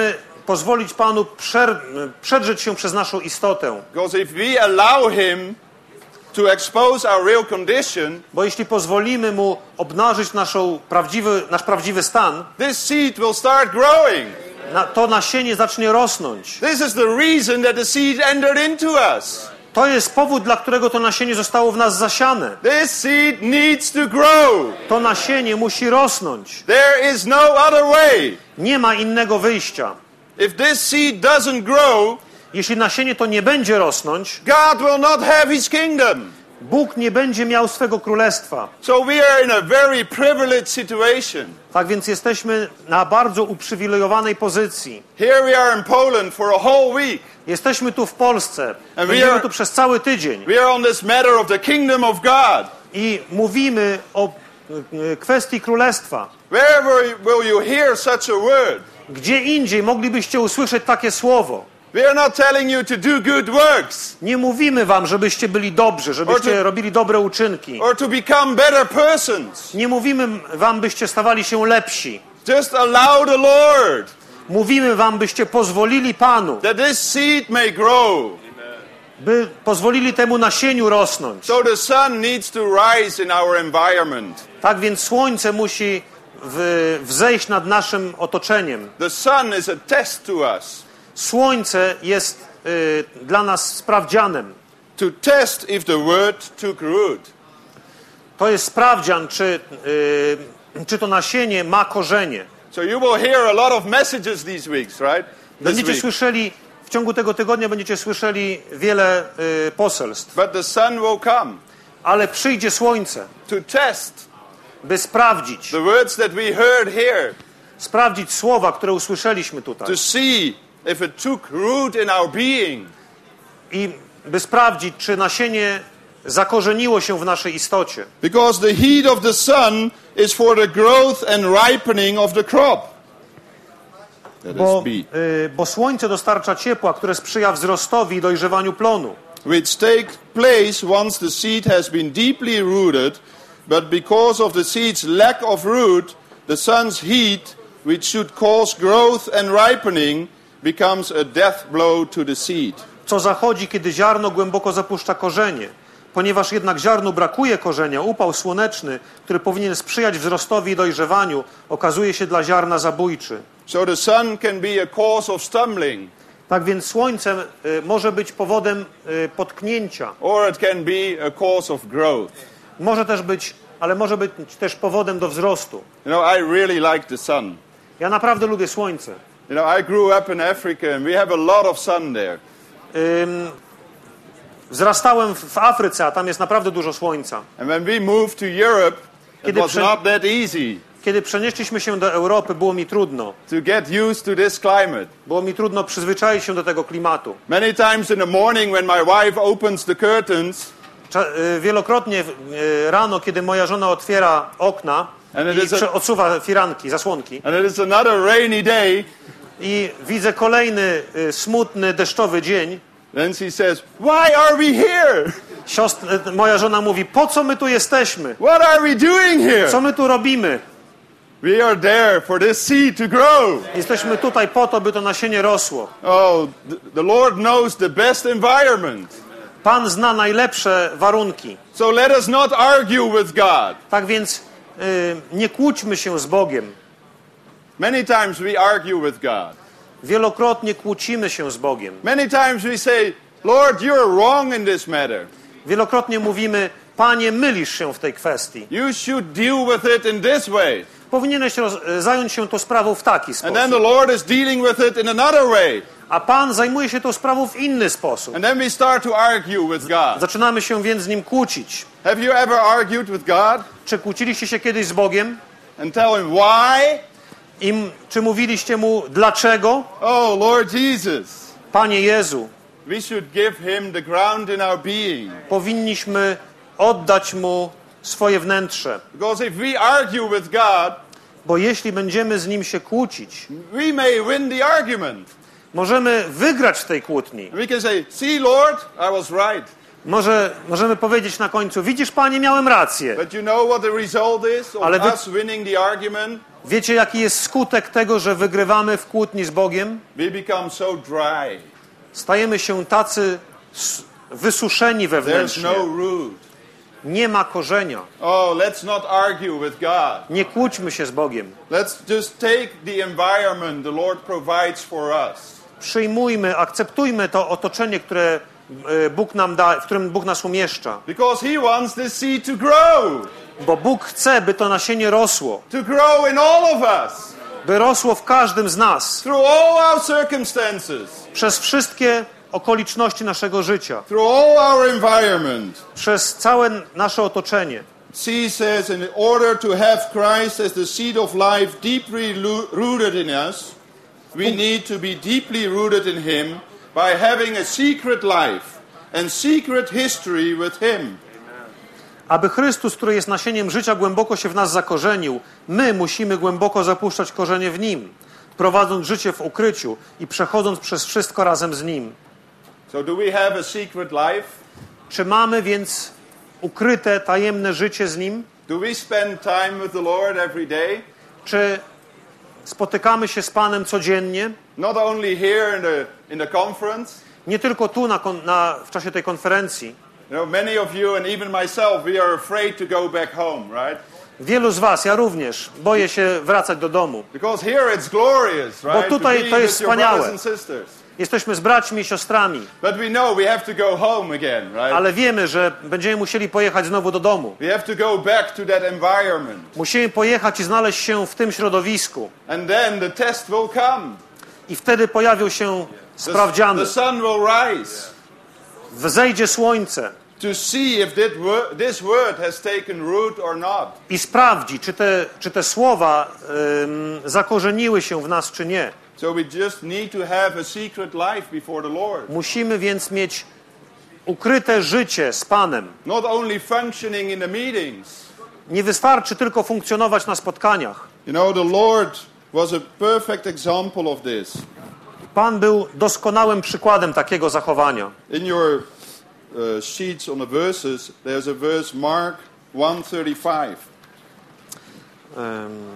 Speaker 2: pozwolić Panu przer, przedrzeć się przez naszą istotę.
Speaker 1: Because if we allow Him to expose our real condition,
Speaker 2: Bo jeśli pozwolimy Mu obnażyć naszą prawdziwy, nasz prawdziwy stan,
Speaker 1: this seed will start growing.
Speaker 2: na, to nasienie zacznie rosnąć.
Speaker 1: This is the reason that the seed entered into us.
Speaker 2: To jest powód, dla którego to nasienie zostało w nas zasiane.
Speaker 1: This seed needs to grow.
Speaker 2: To nasienie musi rosnąć.
Speaker 1: There is no other way.
Speaker 2: Nie ma innego wyjścia.
Speaker 1: If this seed doesn't grow,
Speaker 2: Jeśli nasienie to nie będzie rosnąć,
Speaker 1: God will not have His kingdom.
Speaker 2: Bóg nie będzie miał swego królestwa.
Speaker 1: So we are in a very privileged situation.
Speaker 2: Tak więc jesteśmy na bardzo uprzywilejowanej pozycji.
Speaker 1: Here we are in Poland for a whole week.
Speaker 2: Jesteśmy tu w Polsce.
Speaker 1: we
Speaker 2: Będziemy
Speaker 1: are-
Speaker 2: tu przez cały tydzień.
Speaker 1: We are on this matter of the kingdom of God.
Speaker 2: I mówimy o e, kwestii królestwa.
Speaker 1: Wherever will you hear such a word?
Speaker 2: Gdzie indziej moglibyście usłyszeć takie słowo?
Speaker 1: We are not telling you to do good works
Speaker 2: Nie mówimy wam, żebyście byli dobrzy, żebyście
Speaker 1: Or to-
Speaker 2: robili dobre uczynki.
Speaker 1: or to become better persons.
Speaker 2: Nie mówimy wam, byście stawali się lepsi.
Speaker 1: Just allow the Lord
Speaker 2: Mówimy wam, byście pozwolili Panu,
Speaker 1: that this seed may grow.
Speaker 2: by pozwolili temu nasieniu rosnąć.
Speaker 1: So the sun needs to rise in our environment.
Speaker 2: Tak więc słońce musi w, wzejść nad naszym otoczeniem.
Speaker 1: The sun is a test to us
Speaker 2: Słońce jest y, dla nas sprawdzianem.
Speaker 1: to test if the word took root.
Speaker 2: To jest sprawdzian, czy, y, czy to nasienie ma korzenie.
Speaker 1: So you will hear a lot of messages these weeks, right? This
Speaker 2: Będziecie
Speaker 1: week.
Speaker 2: słyszeli, w ciągu tego tygodnia będziecie słyszeli wiele y, poselstw.
Speaker 1: But the sun will come
Speaker 2: Ale przyjdzie słońce,
Speaker 1: to test
Speaker 2: by sprawdzić,
Speaker 1: the words that we heard here,
Speaker 2: sprawdzić słowa, które usłyszeliśmy tutaj.
Speaker 1: to see if it took root in our being.
Speaker 2: I by sprawdzić, czy nasienie zakorzeniło się w naszej istocie.
Speaker 1: Because the heat of the sun is for the growth and ripening of the crop. That
Speaker 2: Bo,
Speaker 1: is B.
Speaker 2: y, bo słońce dostarcza ciepła, które sprzyja wzrostowi i dojrzewaniu plonu.
Speaker 1: Which take place once the seed has been deeply rooted, but because of the seed's lack of root, the sun's heat, which should cause growth and ripening, becomes a death blow to the seed.
Speaker 2: Co zachodzi, kiedy ziarno głęboko zapuszcza korzenie. Ponieważ jednak ziarnu brakuje korzenia, upał słoneczny, który powinien sprzyjać wzrostowi i dojrzewaniu, okazuje się dla ziarna zabójczy.
Speaker 1: So the sun can be a cause of stumbling,
Speaker 2: Tak więc słońce y, może być powodem y, potknięcia.
Speaker 1: or it can be a cause of growth.
Speaker 2: Może też być, ale może być też powodem do wzrostu.
Speaker 1: You know, I really like the sun.
Speaker 2: Ja naprawdę lubię słońce.
Speaker 1: You know, I grew up in Africa and we have a lot of sun there.
Speaker 2: Ym, wzrastałem w, w Afryce, a tam jest naprawdę dużo słońca.
Speaker 1: And when we moved to Europe, it
Speaker 2: Kiedy
Speaker 1: was
Speaker 2: prze-
Speaker 1: not that easy
Speaker 2: Kiedy przenieśliśmy się do Europy, było mi trudno.
Speaker 1: to get used to this climate.
Speaker 2: Było mi trudno przyzwyczaić się do tego klimatu.
Speaker 1: Many times in the morning when my wife opens the curtains,
Speaker 2: Cza- y, Wielokrotnie y, rano, kiedy moja żona otwiera okna
Speaker 1: And it
Speaker 2: i
Speaker 1: is a-
Speaker 2: prze- odsuwa firanki, zasłonki
Speaker 1: and it is another rainy day,
Speaker 2: i widzę kolejny y, smutny, deszczowy dzień,
Speaker 1: then she says, "Why are we here?
Speaker 2: siostra, y, moja żona mówi, po co my tu jesteśmy?
Speaker 1: What are we doing here?"
Speaker 2: Co my tu robimy?
Speaker 1: We are there for this seed to grow.
Speaker 2: Jesteśmy tutaj po to, by to nasienie rosło.
Speaker 1: Oh, th- the Lord knows the best environment.
Speaker 2: Pan zna najlepsze warunki.
Speaker 1: So let us not argue with God.
Speaker 2: Tak więc y, nie kłóćmy się z Bogiem.
Speaker 1: Many times we argue with God.
Speaker 2: Wielokrotnie kłócimy się z Bogiem.
Speaker 1: Many times we say, "Lord, you're wrong in this matter.
Speaker 2: Wielokrotnie mówimy, Panie, mylisz się w tej kwestii.
Speaker 1: You should deal with it in this way."
Speaker 2: Powinieneś roz, zająć się tą sprawą w taki
Speaker 1: And then the
Speaker 2: sposób.
Speaker 1: Lord is dealing with it in another way.
Speaker 2: A Pan zajmuje się tą sprawą w inny sposób.
Speaker 1: And then we start to argue with God.
Speaker 2: Zaczynamy się więc z Nim kłócić.
Speaker 1: Have you ever argued with God
Speaker 2: Czy kłóciliście się kiedyś z Bogiem?
Speaker 1: and tell him why?
Speaker 2: I m- czy mówiliście Mu, dlaczego?
Speaker 1: Oh, Lord Jesus.
Speaker 2: Panie Jezu,
Speaker 1: We should give him the ground in our being.
Speaker 2: powinniśmy oddać Mu swoje wnętrze.
Speaker 1: Because if we argue with God,
Speaker 2: Bo jeśli będziemy z Nim się kłócić,
Speaker 1: we may win the argument.
Speaker 2: możemy wygrać w tej kłótni.
Speaker 1: We can say, "See, Lord, I was right."
Speaker 2: Może, możemy powiedzieć na końcu, widzisz Panie, miałem rację.
Speaker 1: But you know what the result is of
Speaker 2: Ale wy-
Speaker 1: us winning the argument?
Speaker 2: Wiecie, jaki jest skutek tego, że wygrywamy w kłótni z Bogiem?
Speaker 1: We become so dry.
Speaker 2: Stajemy się tacy wysuszeni
Speaker 1: There's
Speaker 2: wewnętrznie.
Speaker 1: no root.
Speaker 2: Nie ma korzenia.
Speaker 1: Oh, let's not argue with God.
Speaker 2: Nie kłóćmy się z Bogiem.
Speaker 1: Let's just take the environment the Lord provides for us.
Speaker 2: Przyjmujmy, akceptujmy to otoczenie, które Bóg nam da, w którym Bóg nas umieszcza.
Speaker 1: Because He wants this seed to grow.
Speaker 2: Bo Bóg chce, by to nasienie rosło.
Speaker 1: To grow in all of us.
Speaker 2: By rosło w każdym z nas.
Speaker 1: Through all our circumstances.
Speaker 2: Przez wszystkie okoliczności naszego życia.
Speaker 1: Through all our environment.
Speaker 2: Przez całe nasze otoczenie.
Speaker 1: C says, in order to have Christ as the seed of life deeply rooted in us, we need to be deeply rooted in Him by having a secret life and secret history with Him.
Speaker 2: Aby Chrystus, który jest nasieniem życia, głęboko się w nas zakorzenił, my musimy głęboko zapuszczać korzenie w Nim, prowadząc życie w ukryciu i przechodząc przez wszystko razem z Nim.
Speaker 1: So do we have a secret life?
Speaker 2: Czy mamy więc ukryte, tajemne życie z Nim?
Speaker 1: Do we spend time with the Lord every day?
Speaker 2: Czy spotykamy się z Panem codziennie?
Speaker 1: Not only here in the, in the conference.
Speaker 2: Nie tylko tu na, na, w czasie tej konferencji.
Speaker 1: You know, many of you and even myself, we are afraid to go back home, right?
Speaker 2: Wielu z was, ja również, boję się wracać do domu.
Speaker 1: Because here it's glorious, right?
Speaker 2: Bo tutaj
Speaker 1: to
Speaker 2: to
Speaker 1: be
Speaker 2: jest
Speaker 1: with your brothers
Speaker 2: wspaniałe.
Speaker 1: and sisters.
Speaker 2: Jesteśmy z braćmi i siostrami.
Speaker 1: But we know we have to go home again, right?
Speaker 2: Ale wiemy, że będziemy musieli pojechać znowu do domu.
Speaker 1: We have to go back to that environment.
Speaker 2: Musimy pojechać i znaleźć się w tym środowisku.
Speaker 1: And then the test will come.
Speaker 2: I wtedy pojawią się sprawdziany.
Speaker 1: The sun will rise.
Speaker 2: Wzejdzie słońce.
Speaker 1: To see if that word, this word has taken root or not.
Speaker 2: I sprawdzi, czy te, czy te słowa ym, zakorzeniły się w nas, czy nie.
Speaker 1: So we just need to have a secret life before the Lord.
Speaker 2: Musimy więc mieć ukryte życie z Panem.
Speaker 1: Not only functioning in the meetings.
Speaker 2: Nie wystarczy tylko funkcjonować na spotkaniach.
Speaker 1: You know, the Lord was a perfect example of this.
Speaker 2: Pan był doskonałym przykładem takiego zachowania.
Speaker 1: In your uh, sheets on the verses, there's a verse Mark one thirty-five.
Speaker 2: Um,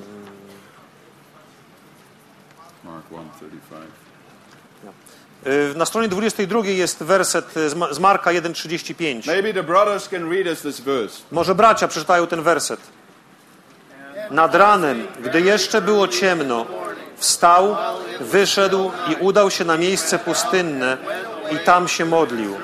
Speaker 1: Mark one thirty-five.
Speaker 2: Na stronie dwudziestej drugiej jest werset z Marka jeden trzydzieści pięć.
Speaker 1: Maybe the brothers can read us this verse.
Speaker 2: Może bracia przeczytają ten werset. Nad ranem, gdy jeszcze było ciemno, wstał, wyszedł i udał się na miejsce pustynne i tam się modlił.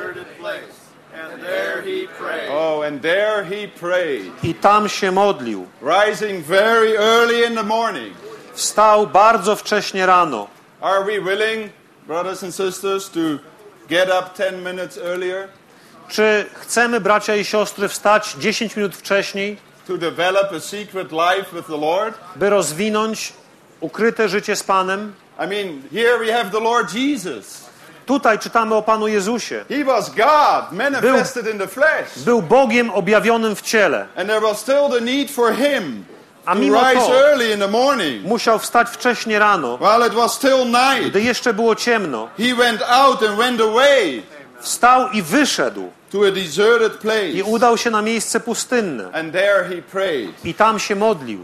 Speaker 1: Oh, and there he prayed.
Speaker 2: I tam się modlił.
Speaker 1: Rising very early in the morning.
Speaker 2: Wstał bardzo wcześnie rano.
Speaker 1: Are we willing, brothers and sisters, to get up ten minutes earlier?
Speaker 2: Czy chcemy, bracia i siostry, wstać dziesięć minut wcześniej,
Speaker 1: To develop a secret life with the Lord?
Speaker 2: by rozwinąć ukryte życie z Panem?
Speaker 1: I mean, here we have the Lord Jesus.
Speaker 2: Tutaj czytamy o Panu Jezusie.
Speaker 1: He was God, manifested in the flesh.
Speaker 2: Był Bogiem objawionym w ciele.
Speaker 1: And there was still the need for him
Speaker 2: A
Speaker 1: to
Speaker 2: mimo
Speaker 1: rise
Speaker 2: to
Speaker 1: early in the morning.
Speaker 2: musiał wstać wcześnie rano,
Speaker 1: While it was still night,
Speaker 2: gdy jeszcze było ciemno.
Speaker 1: he went out and went away
Speaker 2: Wstał i wyszedł
Speaker 1: to a deserted place.
Speaker 2: i udał się na miejsce pustynne.
Speaker 1: And there he prayed.
Speaker 2: I tam się modlił.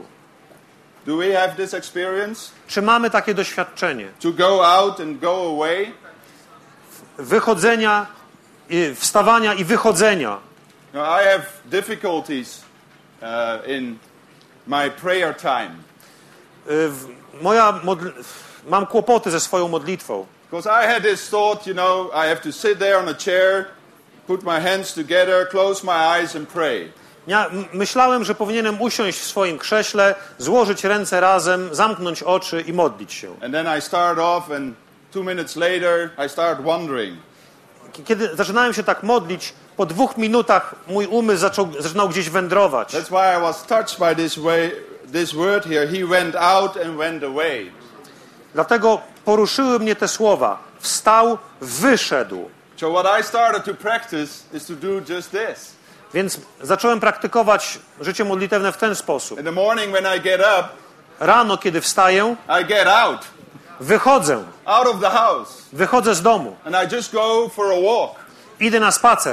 Speaker 1: Do we have this experience?
Speaker 2: Czy mamy takie doświadczenie?
Speaker 1: To go out and go away?
Speaker 2: Wychodzenia, wstawania i wychodzenia.
Speaker 1: Now, I have difficulties uh, in my prayer time.
Speaker 2: W- Moja modl- mam kłopoty ze swoją modlitwą.
Speaker 1: Because I had this thought, you know, I have to sit there on a chair, put my hands together, close my eyes and pray.
Speaker 2: Ja m- myślałem, że powinienem usiąść w swoim krześle, złożyć ręce razem, zamknąć oczy i modlić się.
Speaker 1: And then I start off and two minutes later I start wondering.
Speaker 2: Kiedy zaczynałem się tak modlić, po dwóch minutach mój umysł zaczął, zaczynał gdzieś wędrować.
Speaker 1: That's why I was touched by this way, this word here. He went out and went away.
Speaker 2: Dlatego poruszyły mnie te słowa. Wstał, wyszedł.
Speaker 1: So what I started to practice is to do just this.
Speaker 2: Więc zacząłem praktykować życie modlitewne w ten sposób.
Speaker 1: In the morning when I get up,
Speaker 2: Rano, kiedy wstaję,
Speaker 1: I get out,
Speaker 2: wychodzę.
Speaker 1: out of the house,
Speaker 2: Wychodzę z domu.
Speaker 1: and I just go for a walk.
Speaker 2: Idę na spacer.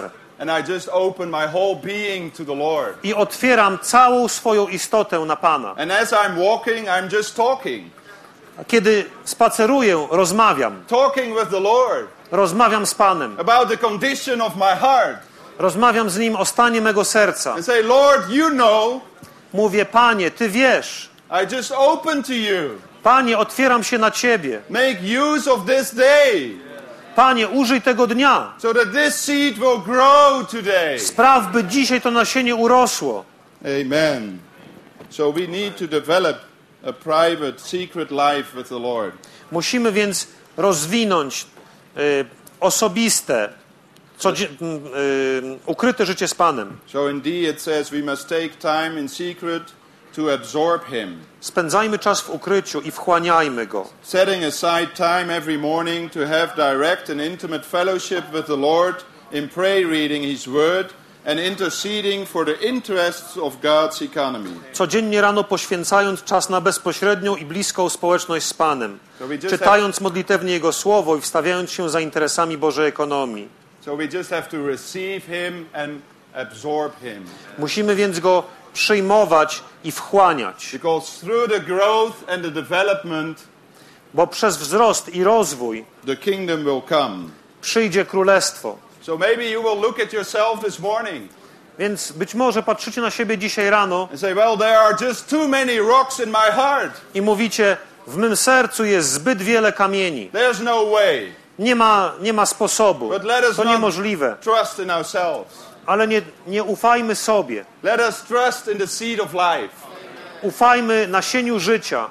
Speaker 1: And I just open my whole being to the Lord.
Speaker 2: I otwieram całą swoją istotę na Pana.
Speaker 1: And as I'm walking, I'm just talking.
Speaker 2: A kiedy spaceruję, rozmawiam.
Speaker 1: Talking with the Lord.
Speaker 2: Rozmawiam z Panem.
Speaker 1: About the condition of my heart.
Speaker 2: Rozmawiam z Nim o stanie mego serca.
Speaker 1: And say, Lord, you know.
Speaker 2: Mówię, Panie, Ty wiesz.
Speaker 1: I just open to you.
Speaker 2: Panie, otwieram się na Ciebie.
Speaker 1: Make use of this day.
Speaker 2: Panie, użyj tego dnia.
Speaker 1: So that this seed will grow today.
Speaker 2: Spraw, by dzisiaj to nasienie urosło.
Speaker 1: Amen. So we need to develop a private, secret life with the Lord.
Speaker 2: Musimy więc rozwinąć y, osobiste, codzie- y, ukryte życie z Panem.
Speaker 1: So indeed it says we must take time in secret to absorb Him.
Speaker 2: Spędzajmy czas w ukryciu i wchłaniajmy Go.
Speaker 1: Setting aside time every morning to have direct and intimate fellowship with the Lord in prayer, reading His Word and interceding for the interests of God's economy.
Speaker 2: Codziennie rano poświęcając czas na bezpośrednią i bliską społeczność z Panem.
Speaker 1: So we just
Speaker 2: Czytając modlitewnie Jego Słowo i wstawiając się za interesami Bożej ekonomii.
Speaker 1: So we just have to receive Him and absorb Him.
Speaker 2: Musimy więc Go przyjmować i wchłaniać.
Speaker 1: Because through the growth and the development,
Speaker 2: Bo przez wzrost i rozwój
Speaker 1: the kingdom will come.
Speaker 2: przyjdzie królestwo.
Speaker 1: So maybe you will look at yourself this morning
Speaker 2: Więc być może patrzycie na siebie dzisiaj rano
Speaker 1: and say, well, there are just too many rocks in my heart.
Speaker 2: i mówicie, w mym sercu jest zbyt wiele kamieni.
Speaker 1: There's no way.
Speaker 2: Nie ma, nie ma sposobu.
Speaker 1: But let us
Speaker 2: To
Speaker 1: not
Speaker 2: niemożliwe.
Speaker 1: trust in ourselves.
Speaker 2: Ale nie, nie ufajmy sobie.
Speaker 1: Let us trust in the seed of life.
Speaker 2: Ufajmy nasieniu życia.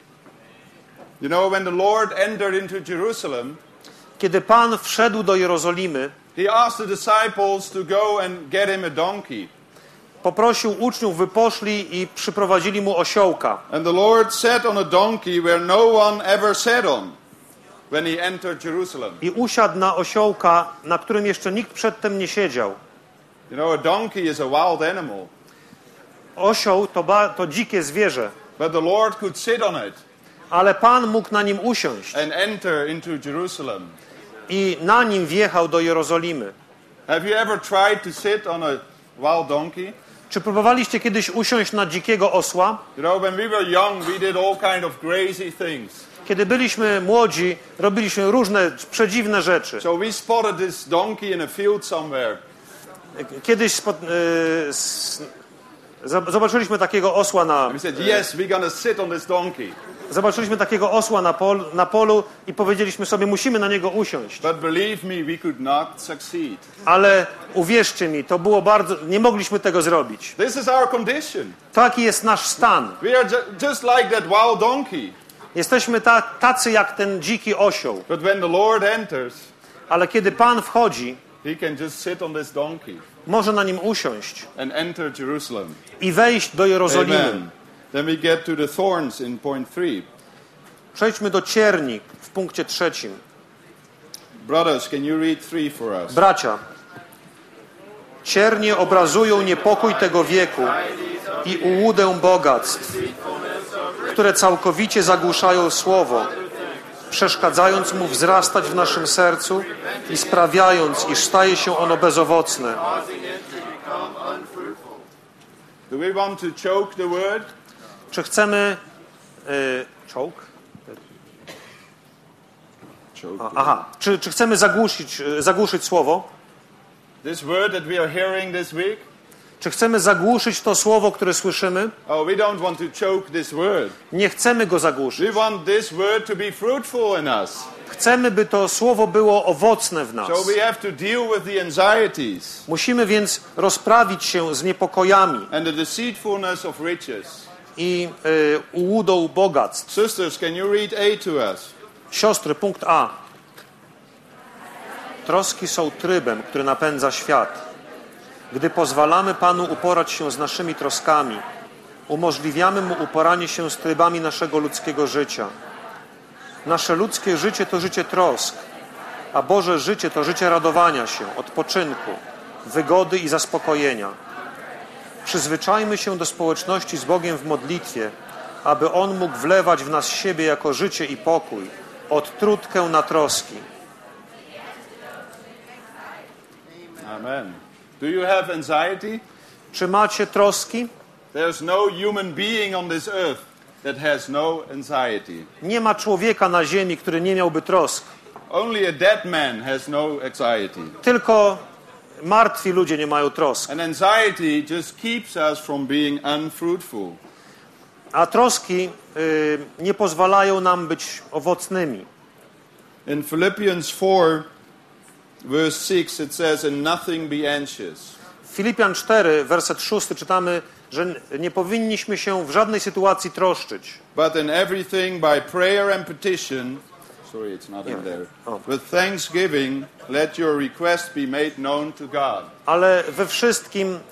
Speaker 1: You know, when the Lord entered into Jerusalem,
Speaker 2: Kiedy Pan wszedł do Jerozolimy,
Speaker 1: He asked the disciples to go and get him a donkey.
Speaker 2: poprosił uczniów, by poszli i przyprowadzili mu osiołka.
Speaker 1: And the Lord sat on a donkey where no one ever sat on when He entered Jerusalem.
Speaker 2: I usiadł na osiołka, na którym jeszcze nikt przedtem nie siedział.
Speaker 1: You know, a donkey is a wild animal,
Speaker 2: Osioł to, ba, to dzikie zwierzę,
Speaker 1: but the Lord could sit on it
Speaker 2: ale Pan mógł na nim usiąść
Speaker 1: and enter into Jerusalem.
Speaker 2: i na nim wjechał do Jerozolimy.
Speaker 1: Have you ever tried to sit on a wild donkey?
Speaker 2: Czy próbowaliście kiedyś usiąść na dzikiego osła?
Speaker 1: You know, when we were young, we did all kind of crazy things.
Speaker 2: Kiedy byliśmy młodzi, robiliśmy różne przedziwne rzeczy.
Speaker 1: So we spotted this donkey in a field somewhere.
Speaker 2: Kiedyś spo, y, s, zobaczyliśmy takiego osła na...
Speaker 1: And we said, yes, we're going to sit on this donkey.
Speaker 2: Zobaczyliśmy takiego osła na, pol, na polu i powiedzieliśmy sobie, musimy na niego usiąść.
Speaker 1: But believe me, we could not succeed.
Speaker 2: Ale uwierzcie mi, to było bardzo... Nie mogliśmy tego zrobić.
Speaker 1: This is our condition.
Speaker 2: Taki jest nasz stan.
Speaker 1: We are ju- just like that wild donkey.
Speaker 2: Jesteśmy ta, tacy jak ten dziki osioł.
Speaker 1: But when the Lord enters,
Speaker 2: Ale kiedy Pan wchodzi,
Speaker 1: He can just sit on this donkey
Speaker 2: może na nim usiąść
Speaker 1: and enter Jerusalem.
Speaker 2: i wejść do Jerozolimy.
Speaker 1: Amen. Then we get to the thorns in point three.
Speaker 2: Przejdźmy do cierni w punkcie trzecim.
Speaker 1: Brothers, can you read three for us?
Speaker 2: Bracia, ciernie obrazują niepokój tego wieku i ułudę bogactw, które całkowicie zagłuszają słowo, przeszkadzając mu wzrastać w naszym sercu i sprawiając, iż staje się ono bezowocne.
Speaker 1: Do we want to choke the word?
Speaker 2: Czy chcemy... Y, choke?
Speaker 1: Choke.
Speaker 2: A, aha. Czy, czy chcemy zagłuszyć, y, zagłuszyć słowo?
Speaker 1: This word that we are hearing this week?
Speaker 2: Czy chcemy zagłuszyć to słowo, które słyszymy?
Speaker 1: Oh, we don't want to choke this word.
Speaker 2: Nie chcemy go zagłuszyć.
Speaker 1: We want this word to be fruitful in us.
Speaker 2: Chcemy, by to słowo było owocne w nas.
Speaker 1: So we have to deal with the anxieties
Speaker 2: Musimy więc rozprawić się z niepokojami
Speaker 1: and the deceitfulness of riches.
Speaker 2: i y, ułudą bogactw.
Speaker 1: Sisters, can you read A to us?
Speaker 2: Siostry, punkt A. Troski są trybem, który napędza świat. Gdy pozwalamy Panu uporać się z naszymi troskami, umożliwiamy Mu uporanie się z trybami naszego ludzkiego życia. Nasze ludzkie życie to życie trosk, a Boże życie to życie radowania się, odpoczynku, wygody i zaspokojenia. Przyzwyczajmy się do społeczności z Bogiem w modlitwie, aby On mógł wlewać w nas siebie jako życie i pokój, od trutkę na troski.
Speaker 1: Amen. Do you have anxiety?
Speaker 2: Czy macie troski?
Speaker 1: There's no human being on this earth that has no anxiety.
Speaker 2: Nie ma człowieka na ziemi, który nie miałby trosk.
Speaker 1: Only a dead man has no anxiety.
Speaker 2: Tylko martwi ludzie nie mają trosk.
Speaker 1: And anxiety just keeps us from being unfruitful.
Speaker 2: A troski y, nie pozwalają nam być owocnymi.
Speaker 1: In Philippians four, verse six, it says, "In nothing be anxious."
Speaker 2: W Filipian cztery, werset szósty czytamy, że nie powinniśmy się w żadnej sytuacji troszczyć.
Speaker 1: But in everything by prayer and petition, sorry, it's not in there.
Speaker 2: Oh.
Speaker 1: With thanksgiving, let your request be made known to God.
Speaker 2: Ale we wszystkim y,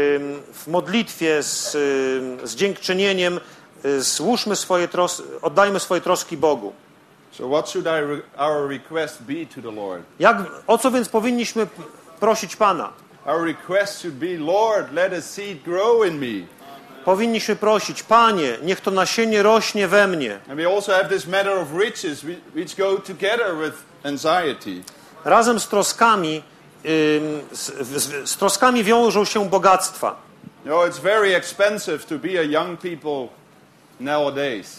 Speaker 2: w modlitwie z, y, z dziękczynieniem y, złóżmy swoje tros, oddajmy swoje troski Bogu.
Speaker 1: So what should our, our request be to the Lord?
Speaker 2: Jak, o co więc powinniśmy prosić Pana?
Speaker 1: Our request should be, Lord, let a seed grow in me.
Speaker 2: Powinniśmy prosić, Panie, niech to nasienie rośnie we mnie.
Speaker 1: And we also have this matter of riches, which go together with anxiety.
Speaker 2: Razem z troskami, ym, z, z, z troskami wiążą się bogactwa.
Speaker 1: You know, it's very expensive to be a young people nowadays.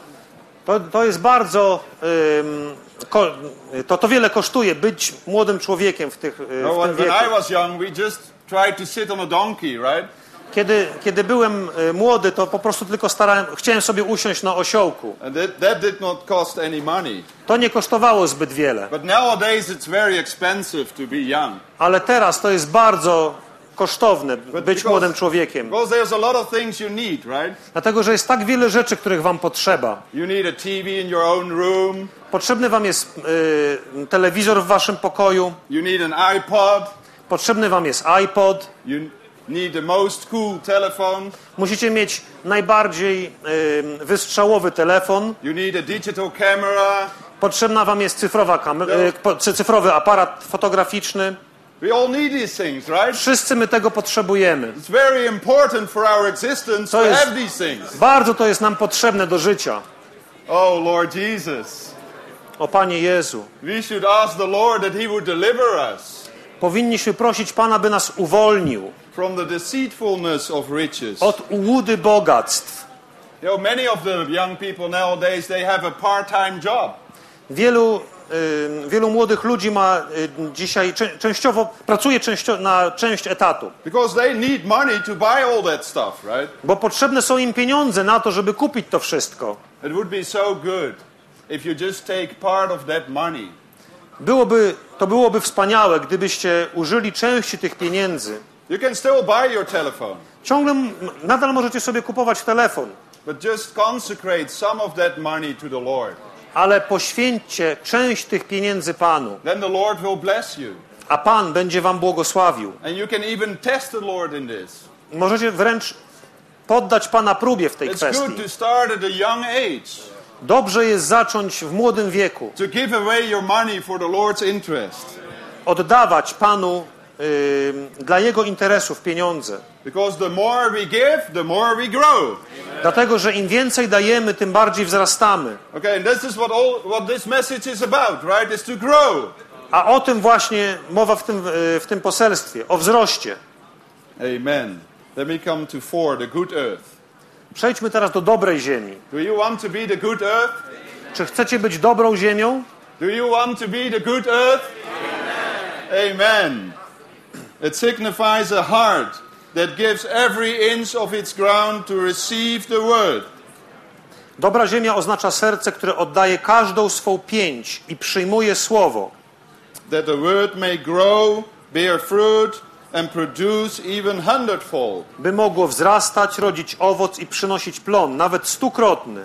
Speaker 2: To, to jest bardzo, ym, ko, to, to wiele kosztuje być młodym człowiekiem w, tych, w
Speaker 1: No,
Speaker 2: tym
Speaker 1: when, when I
Speaker 2: wieku.
Speaker 1: was young, we just tried to sit on a donkey, right?
Speaker 2: Kiedy, kiedy byłem y, młody, to po prostu tylko starałem, chciałem sobie usiąść na osiołku.
Speaker 1: And that, that did not cost any money.
Speaker 2: To nie kosztowało zbyt wiele.
Speaker 1: But nowadays it's very expensive to be young.
Speaker 2: Ale teraz to jest bardzo kosztowne być
Speaker 1: because-
Speaker 2: młodym człowiekiem.
Speaker 1: Because there's a lot of things you need, right?
Speaker 2: Dlatego, że jest tak wiele rzeczy, których wam potrzeba.
Speaker 1: You need a T V in your own room.
Speaker 2: Potrzebny wam jest y, telewizor w waszym pokoju.
Speaker 1: You need an iPod.
Speaker 2: Potrzebny wam jest iPod.
Speaker 1: You need the most cool telephone.
Speaker 2: Musicie mieć najbardziej y, wystrzałowy telefon.
Speaker 1: You need a digital camera.
Speaker 2: Potrzebna wam jest cyfrowa kam- y, po- cy- cyfrowy aparat fotograficzny.
Speaker 1: We all need these things, right?
Speaker 2: Wszyscy my tego potrzebujemy.
Speaker 1: It's very important for our existence
Speaker 2: To
Speaker 1: to
Speaker 2: jest-
Speaker 1: have these things.
Speaker 2: Bardzo to jest nam potrzebne do życia.
Speaker 1: Oh, Lord Jesus.
Speaker 2: O Panie Jezu.
Speaker 1: We should ask the Lord that He would deliver us
Speaker 2: Powinniśmy prosić Pana, by nas uwolnił
Speaker 1: from the deceitfulness of riches.
Speaker 2: od ułudy bogactw.
Speaker 1: You know, many of the young people nowadays, they have a part-time job.
Speaker 2: Wielu, y, wielu młodych ludzi ma y, dzisiaj czę- częściowo, pracuje częścio, na część etatu,
Speaker 1: Because they need money to buy all that stuff, right?
Speaker 2: bo potrzebne są im pieniądze na to, żeby kupić to wszystko.
Speaker 1: It would be so good if you just take part of that money
Speaker 2: Byłoby, to byłoby wspaniałe, gdybyście użyli części tych pieniędzy.
Speaker 1: You can still buy your telephone,
Speaker 2: Ciągle, m- nadal możecie sobie kupować telefon,
Speaker 1: but just consecrate some of that money to the Lord.
Speaker 2: ale poświęćcie część tych pieniędzy Panu,
Speaker 1: Then the Lord will bless you.
Speaker 2: a Pan będzie wam błogosławił.
Speaker 1: And you can even test the Lord in this.
Speaker 2: Możecie wręcz poddać Pana próbie w tej
Speaker 1: It's
Speaker 2: kwestii.
Speaker 1: good to start at a young age,
Speaker 2: Dobrze jest zacząć w młodym wieku,
Speaker 1: to give away your money for the Lord's interest.
Speaker 2: oddawać Panu y, dla Jego interesów pieniądze.
Speaker 1: Because the more we give, the more we grow.
Speaker 2: Dlatego, że im więcej dajemy, tym bardziej wzrastamy.
Speaker 1: Okay, and this is what all what this message is about, right? Is to grow.
Speaker 2: A o tym właśnie mowa w tym, y, w tym poselstwie, o wzroście.
Speaker 1: Amen. Let me come to four, the good earth.
Speaker 2: Przejdźmy teraz do dobrej ziemi.
Speaker 1: Do you want to be the good earth?
Speaker 2: Czy chcecie być dobrą ziemią?
Speaker 1: Do you want to be the good earth? Amen. Amen. It signifies a heart that gives every inch of its ground to receive the word.
Speaker 2: Dobra ziemia oznacza serce, które oddaje każdą swą pięć i przyjmuje słowo,
Speaker 1: That the word may grow, bear fruit, and produce even hundredfold.
Speaker 2: by mogło wzrastać, rodzić owoc i przynosić plon, nawet stukrotny.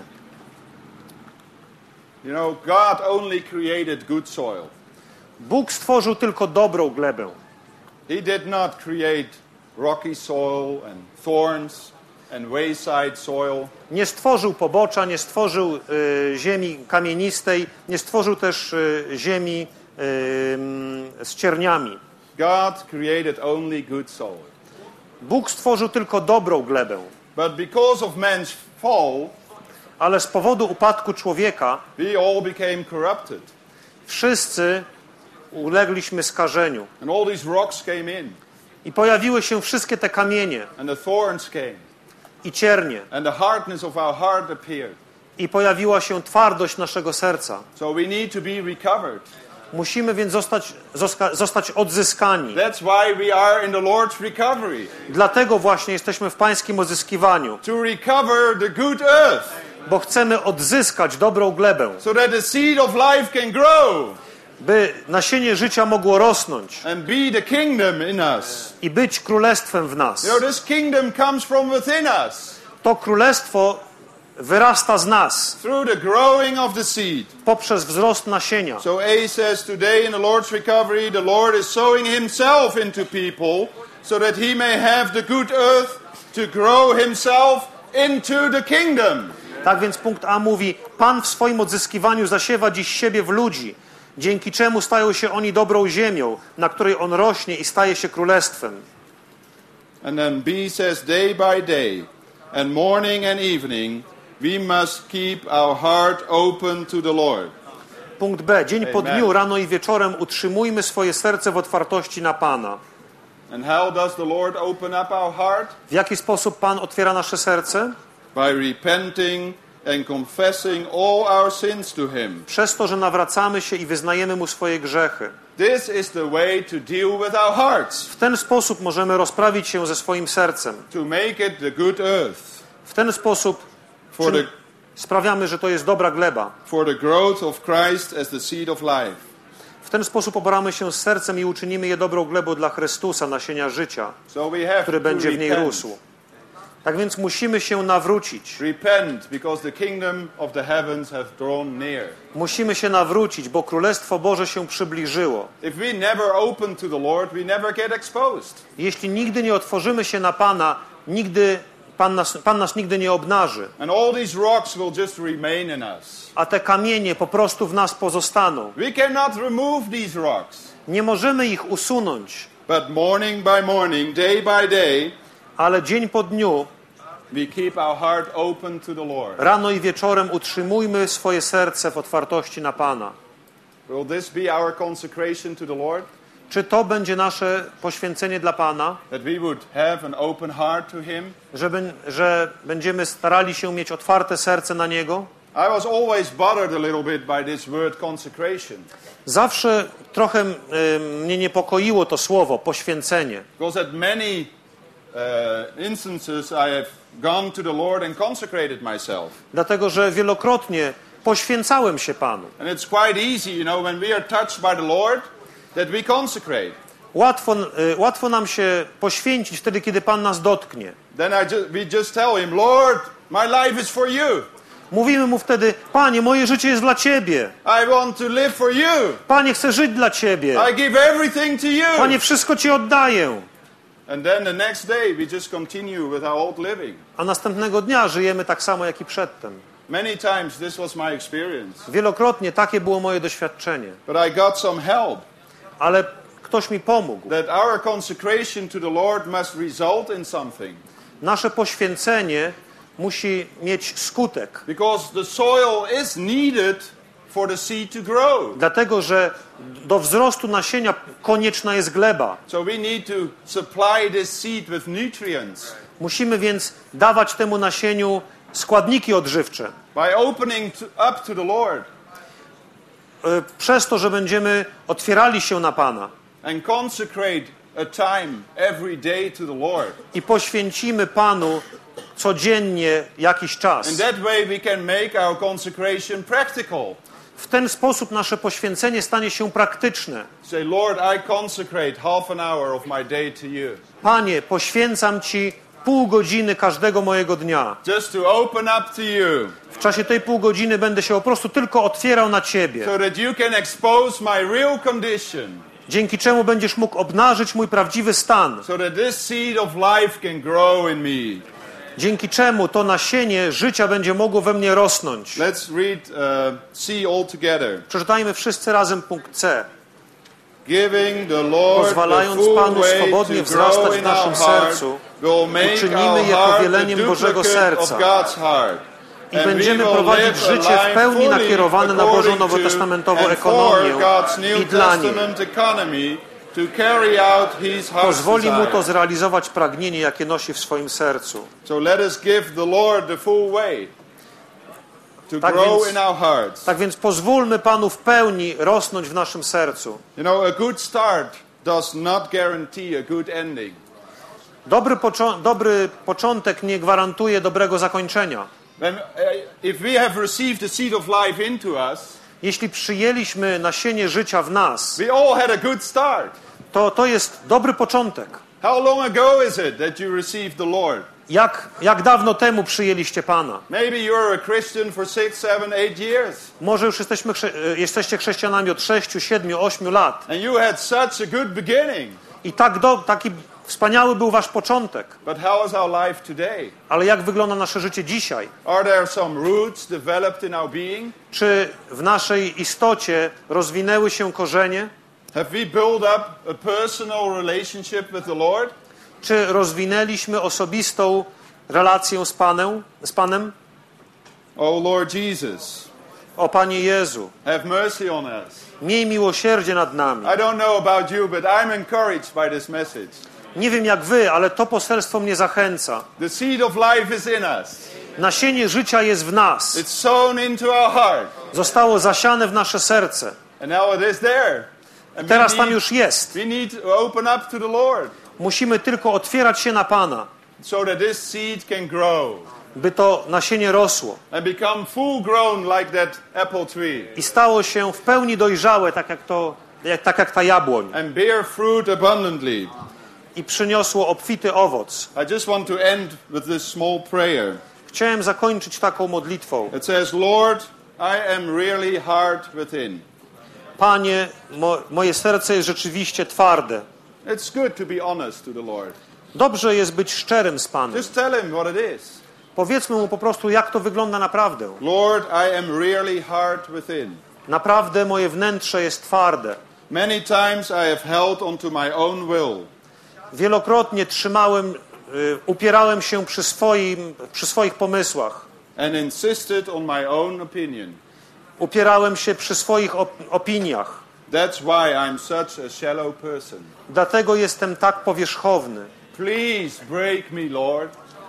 Speaker 1: You know, God only created good soil.
Speaker 2: Bóg stworzył tylko dobrą glebę.
Speaker 1: He did not create rocky soil and thorns and wayside soil.
Speaker 2: Nie stworzył pobocza, nie stworzył y, ziemi kamienistej, nie stworzył też y, ziemi y, z cierniami.
Speaker 1: God created only good soil.
Speaker 2: Bóg stworzył tylko dobrą glebę,
Speaker 1: But because of man's fall,
Speaker 2: ale z powodu upadku człowieka
Speaker 1: we all became corrupted.
Speaker 2: wszyscy ulegliśmy skażeniu.
Speaker 1: And all these rocks came in.
Speaker 2: I pojawiły się wszystkie te kamienie
Speaker 1: and the thorns came,
Speaker 2: i ciernie.
Speaker 1: and the hardness of our heart appeared.
Speaker 2: I pojawiła się twardość naszego serca.
Speaker 1: So we need to be recovered.
Speaker 2: Musimy więc zostać, zoska, zostać odzyskani.
Speaker 1: That's why we are in the Lord's recovery.
Speaker 2: Dlatego właśnie jesteśmy w Pańskim odzyskiwaniu.
Speaker 1: To recover the good earth.
Speaker 2: Bo chcemy odzyskać dobrą glebę.
Speaker 1: So that the seed of life can grow.
Speaker 2: By nasienie życia mogło rosnąć.
Speaker 1: And be the kingdom in us.
Speaker 2: I być królestwem w nas.
Speaker 1: You know, this kingdom comes from within us.
Speaker 2: To królestwo wyrasta z nas.
Speaker 1: Through the growing of the seed.
Speaker 2: Poprzez wzrost nasienia.
Speaker 1: So A says today in the Lord's recovery, the Lord is sowing himself into people so that he may have the good earth to grow himself into the kingdom.
Speaker 2: Tak więc punkt A mówi, Pan w swoim odzyskiwaniu zasiewa dziś siebie w ludzi, dzięki czemu stają się oni dobrą ziemią, na której on rośnie i staje się królestwem.
Speaker 1: And then B says day by day and morning and evening we must keep our heart open to the Lord.
Speaker 2: Punkt B. Dzień po
Speaker 1: Amen.
Speaker 2: dniu, rano i wieczorem utrzymujmy swoje serce w otwartości na Pana.
Speaker 1: And how does the Lord open up our heart?
Speaker 2: W jaki sposób Pan otwiera nasze serce?
Speaker 1: By repenting and confessing all our sins to him.
Speaker 2: Przez to, że nawracamy się i wyznajemy Mu swoje grzechy.
Speaker 1: This is the way to deal with our hearts.
Speaker 2: W ten sposób możemy rozprawić się ze swoim sercem.
Speaker 1: To make it the good earth.
Speaker 2: W ten sposób
Speaker 1: For the,
Speaker 2: sprawiamy, że to jest dobra gleba.
Speaker 1: for the growth of Christ as the seed of life.
Speaker 2: W ten sposób obramy się z sercem i uczynimy je dobrą glebą dla Chrystusa, nasienia życia,
Speaker 1: So we have
Speaker 2: który
Speaker 1: to
Speaker 2: będzie w niej
Speaker 1: repent.
Speaker 2: rósł. Tak więc musimy się nawrócić.
Speaker 1: Repent because the kingdom of the heavens hath drawn near.
Speaker 2: Musimy się nawrócić, bo Królestwo Boże się przybliżyło.
Speaker 1: If we never open to the Lord, we never get exposed.
Speaker 2: Jeśli nigdy nie otworzymy się na Pana, nigdy Pan nas, Pan nas nigdy nie obnaży.
Speaker 1: And all these rocks will just remain in us.
Speaker 2: A te kamienie po prostu w nas pozostaną.
Speaker 1: We cannot remove these rocks.
Speaker 2: Nie możemy ich usunąć,
Speaker 1: But morning by morning, day by day,
Speaker 2: ale dzień po dniu,
Speaker 1: we keep our heart open to the Lord.
Speaker 2: rano i wieczorem utrzymujmy swoje serce w otwartości na Pana.
Speaker 1: Will this be our consecration to the Lord?
Speaker 2: Czy to będzie nasze poświęcenie dla Pana?
Speaker 1: That we would have an open heart to Him?
Speaker 2: Że, ben, że będziemy starali się mieć otwarte serce na Niego?
Speaker 1: I was always bothered a little bit by this word consecration.
Speaker 2: Zawsze trochę y, mnie niepokoiło to słowo, poświęcenie.
Speaker 1: Because at many uh, instances I have gone to the Lord and consecrated myself.
Speaker 2: Dlatego, że wielokrotnie poświęcałem się Panu.
Speaker 1: And it's quite easy, you know, when we are touched by the Lord, that we consecrate.
Speaker 2: Łatwo, y, łatwo nam się poświęcić wtedy, kiedy Pan nas dotknie.
Speaker 1: Then I ju- we just tell Him, Lord, my life is for you.
Speaker 2: Mówimy Mu wtedy, Panie, moje życie jest dla Ciebie.
Speaker 1: I want to live for you.
Speaker 2: Panie, chcę żyć dla Ciebie.
Speaker 1: I give everything to you.
Speaker 2: Panie, wszystko Ci oddaję.
Speaker 1: And then the next day we just continue with our old living.
Speaker 2: A następnego dnia żyjemy tak samo, jak i przedtem.
Speaker 1: Many times this was my experience.
Speaker 2: Wielokrotnie takie było moje doświadczenie.
Speaker 1: But I got some help.
Speaker 2: Ale ktoś mi pomógł.
Speaker 1: That our consecration to the Lord must result in something.
Speaker 2: Nasze poświęcenie musi mieć skutek.
Speaker 1: Because the soil is needed for the seed to grow.
Speaker 2: Dlatego, że do wzrostu nasienia konieczna jest gleba.
Speaker 1: So we need to supply this seed with nutrients.
Speaker 2: Musimy więc dawać temu nasieniu składniki odżywcze.
Speaker 1: By opening to, up to the Lord.
Speaker 2: Y, Przez to, że będziemy otwierali się na Pana.
Speaker 1: And consecrate a time every day to the Lord.
Speaker 2: I poświęcimy Panu codziennie jakiś czas.
Speaker 1: In that way we can make our consecration practical.
Speaker 2: W ten sposób nasze poświęcenie stanie się praktyczne.
Speaker 1: Say, Lord, I consecrate half an hour of my day to you.
Speaker 2: Panie, poświęcam Ci pół godziny każdego mojego dnia.
Speaker 1: Just to open up to you.
Speaker 2: W czasie tej pół godziny będę się po prostu tylko otwierał na Ciebie.
Speaker 1: So that you can expose my real condition.
Speaker 2: Dzięki czemu będziesz mógł obnażyć mój prawdziwy stan.
Speaker 1: So that this seed of life can grow in me.
Speaker 2: Dzięki czemu to nasienie życia będzie mogło we mnie rosnąć.
Speaker 1: Let's read uh, C all together.
Speaker 2: Przeczytajmy wszyscy razem punkt C.
Speaker 1: Giving the Lord the
Speaker 2: Pozwalając
Speaker 1: full
Speaker 2: Panu
Speaker 1: way
Speaker 2: swobodnie
Speaker 1: to
Speaker 2: wzrastać
Speaker 1: grow
Speaker 2: w
Speaker 1: in our
Speaker 2: naszym
Speaker 1: heart
Speaker 2: sercu,
Speaker 1: will make
Speaker 2: uczynimy
Speaker 1: our
Speaker 2: je
Speaker 1: heart the
Speaker 2: powieleniem Bożego
Speaker 1: duplicate of
Speaker 2: serca.
Speaker 1: God's heart.
Speaker 2: I
Speaker 1: And we
Speaker 2: będziemy
Speaker 1: will
Speaker 2: prowadzić
Speaker 1: live a
Speaker 2: życie w
Speaker 1: life
Speaker 2: pełni
Speaker 1: fully
Speaker 2: nakierowane na Bożą
Speaker 1: according to
Speaker 2: nowotestamentową
Speaker 1: and for
Speaker 2: ekonomię
Speaker 1: God's New
Speaker 2: i dla niej.
Speaker 1: Testament economy, to carry out his heart's
Speaker 2: pozwoli mu to
Speaker 1: desire.
Speaker 2: zrealizować pragnienie, jakie nosi w swoim sercu.
Speaker 1: So let us give the Lord the full way to
Speaker 2: Tak
Speaker 1: grow
Speaker 2: więc-
Speaker 1: in our hearts.
Speaker 2: Tak więc pozwólmy Panu w pełni rosnąć w naszym sercu.
Speaker 1: You know, a good start does not guarantee a good ending.
Speaker 2: Dobry, poczo- dobry początek nie gwarantuje dobrego zakończenia.
Speaker 1: When, uh, if we have received the seed of life into us,
Speaker 2: Jeśli przyjęliśmy nasienie życia w nas,
Speaker 1: we all had a good start.
Speaker 2: to to jest dobry początek.
Speaker 1: How long ago is it that you received the Lord?
Speaker 2: Jak, jak dawno temu przyjęliście Pana?
Speaker 1: Maybe you are a Christian for six, seven, eight years,
Speaker 2: Może już jesteśmy, chrze- e, jesteście chrześcijanami od sześciu, siedmiu, ośmiu lat.
Speaker 1: and you had such a good beginning.
Speaker 2: I tak do, taki wspaniały był wasz początek.
Speaker 1: But how is our life today?
Speaker 2: Ale jak wygląda nasze życie dzisiaj?
Speaker 1: Are there some roots developed in our being?
Speaker 2: Czy w naszej istocie rozwinęły się korzenie?
Speaker 1: Have we built up a personal relationship with the Lord?
Speaker 2: Czy rozwinęliśmy osobistą relację z Panem? Z Panem?
Speaker 1: Oh Lord Jesus,
Speaker 2: O Panie Jezu,
Speaker 1: have mercy on us.
Speaker 2: miej miłosierdzie nad nami.
Speaker 1: I don't know about you, but I'm encouraged by this message.
Speaker 2: Nie wiem jak wy, ale to poselstwo mnie zachęca.
Speaker 1: The seed of life is in us.
Speaker 2: Nasienie życia jest w nas.
Speaker 1: It's sown into our heart.
Speaker 2: Zostało zasiane w nasze serce.
Speaker 1: And now it is there. And
Speaker 2: Teraz
Speaker 1: we
Speaker 2: tam
Speaker 1: need,
Speaker 2: już jest.
Speaker 1: we need to open up to the Lord
Speaker 2: Musimy tylko otwierać się na Pana,
Speaker 1: so that this seed can grow
Speaker 2: by to nasienie rosło
Speaker 1: and become full grown like that apple tree
Speaker 2: i stało się w pełni dojrzałe, tak jak, to, jak, tak jak ta jabłoń,
Speaker 1: and bear fruit abundantly.
Speaker 2: i przyniosło obfity owoc.
Speaker 1: I just want to end with this small prayer.
Speaker 2: Chciałem zakończyć taką modlitwą.
Speaker 1: It says, Lord, I am really hard within.
Speaker 2: Panie, mo, moje serce jest rzeczywiście twarde.
Speaker 1: It's good to be honest to the Lord.
Speaker 2: Dobrze jest być szczerym z Panem.
Speaker 1: Just tell him what it is.
Speaker 2: Powiedzmy mu po prostu, jak to wygląda naprawdę.
Speaker 1: Lord, I am really hard within.
Speaker 2: Naprawdę moje wnętrze jest twarde.
Speaker 1: Many times I have held onto my own will.
Speaker 2: Wielokrotnie trzymałem, y, upierałem się przy, swoim, przy swoich pomysłach.
Speaker 1: And insisted on my own opinion.
Speaker 2: Upierałem się przy swoich op- opiniach.
Speaker 1: That's why I'm such a shallow person.
Speaker 2: Dlatego jestem tak powierzchowny.
Speaker 1: Please break me, Lord.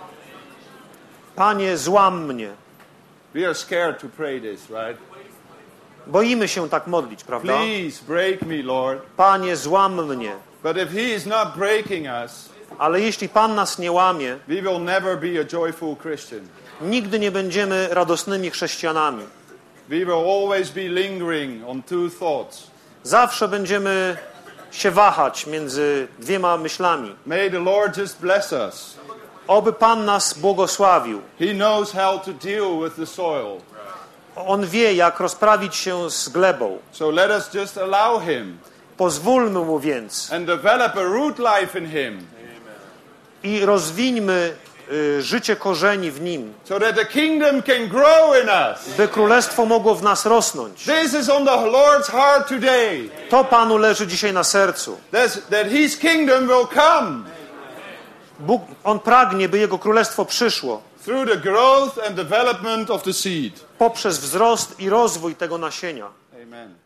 Speaker 2: Panie, złam mnie.
Speaker 1: We are scared to pray this, right?
Speaker 2: Boimy się tak modlić, prawda?
Speaker 1: Please break me, Lord.
Speaker 2: Panie, złam mnie.
Speaker 1: But if he is not breaking us,
Speaker 2: Ale jeśli Pan nas nie łamie,
Speaker 1: we will never be a joyful Christian.
Speaker 2: nigdy nie będziemy radosnymi chrześcijanami.
Speaker 1: We will always be lingering on two thoughts.
Speaker 2: Zawsze będziemy się wahać między dwiema myślami.
Speaker 1: May the Lord just bless us.
Speaker 2: Oby Pan nas błogosławił.
Speaker 1: He knows how to deal with the soil.
Speaker 2: On wie, jak rozprawić się z glebą.
Speaker 1: So let us just allow him
Speaker 2: Pozwólmy Mu więc
Speaker 1: and develop a root life in him
Speaker 2: i rozwińmy y, życie korzeni w Nim,
Speaker 1: so that the kingdom can grow in us.
Speaker 2: by Królestwo mogło w nas rosnąć.
Speaker 1: This is on the Lord's heart today.
Speaker 2: To Panu leży dzisiaj na sercu.
Speaker 1: That's, that his kingdom will come
Speaker 2: Bóg, On pragnie, by Jego Królestwo przyszło
Speaker 1: through the growth and development of the seed.
Speaker 2: poprzez wzrost i rozwój tego nasienia.
Speaker 1: Amen.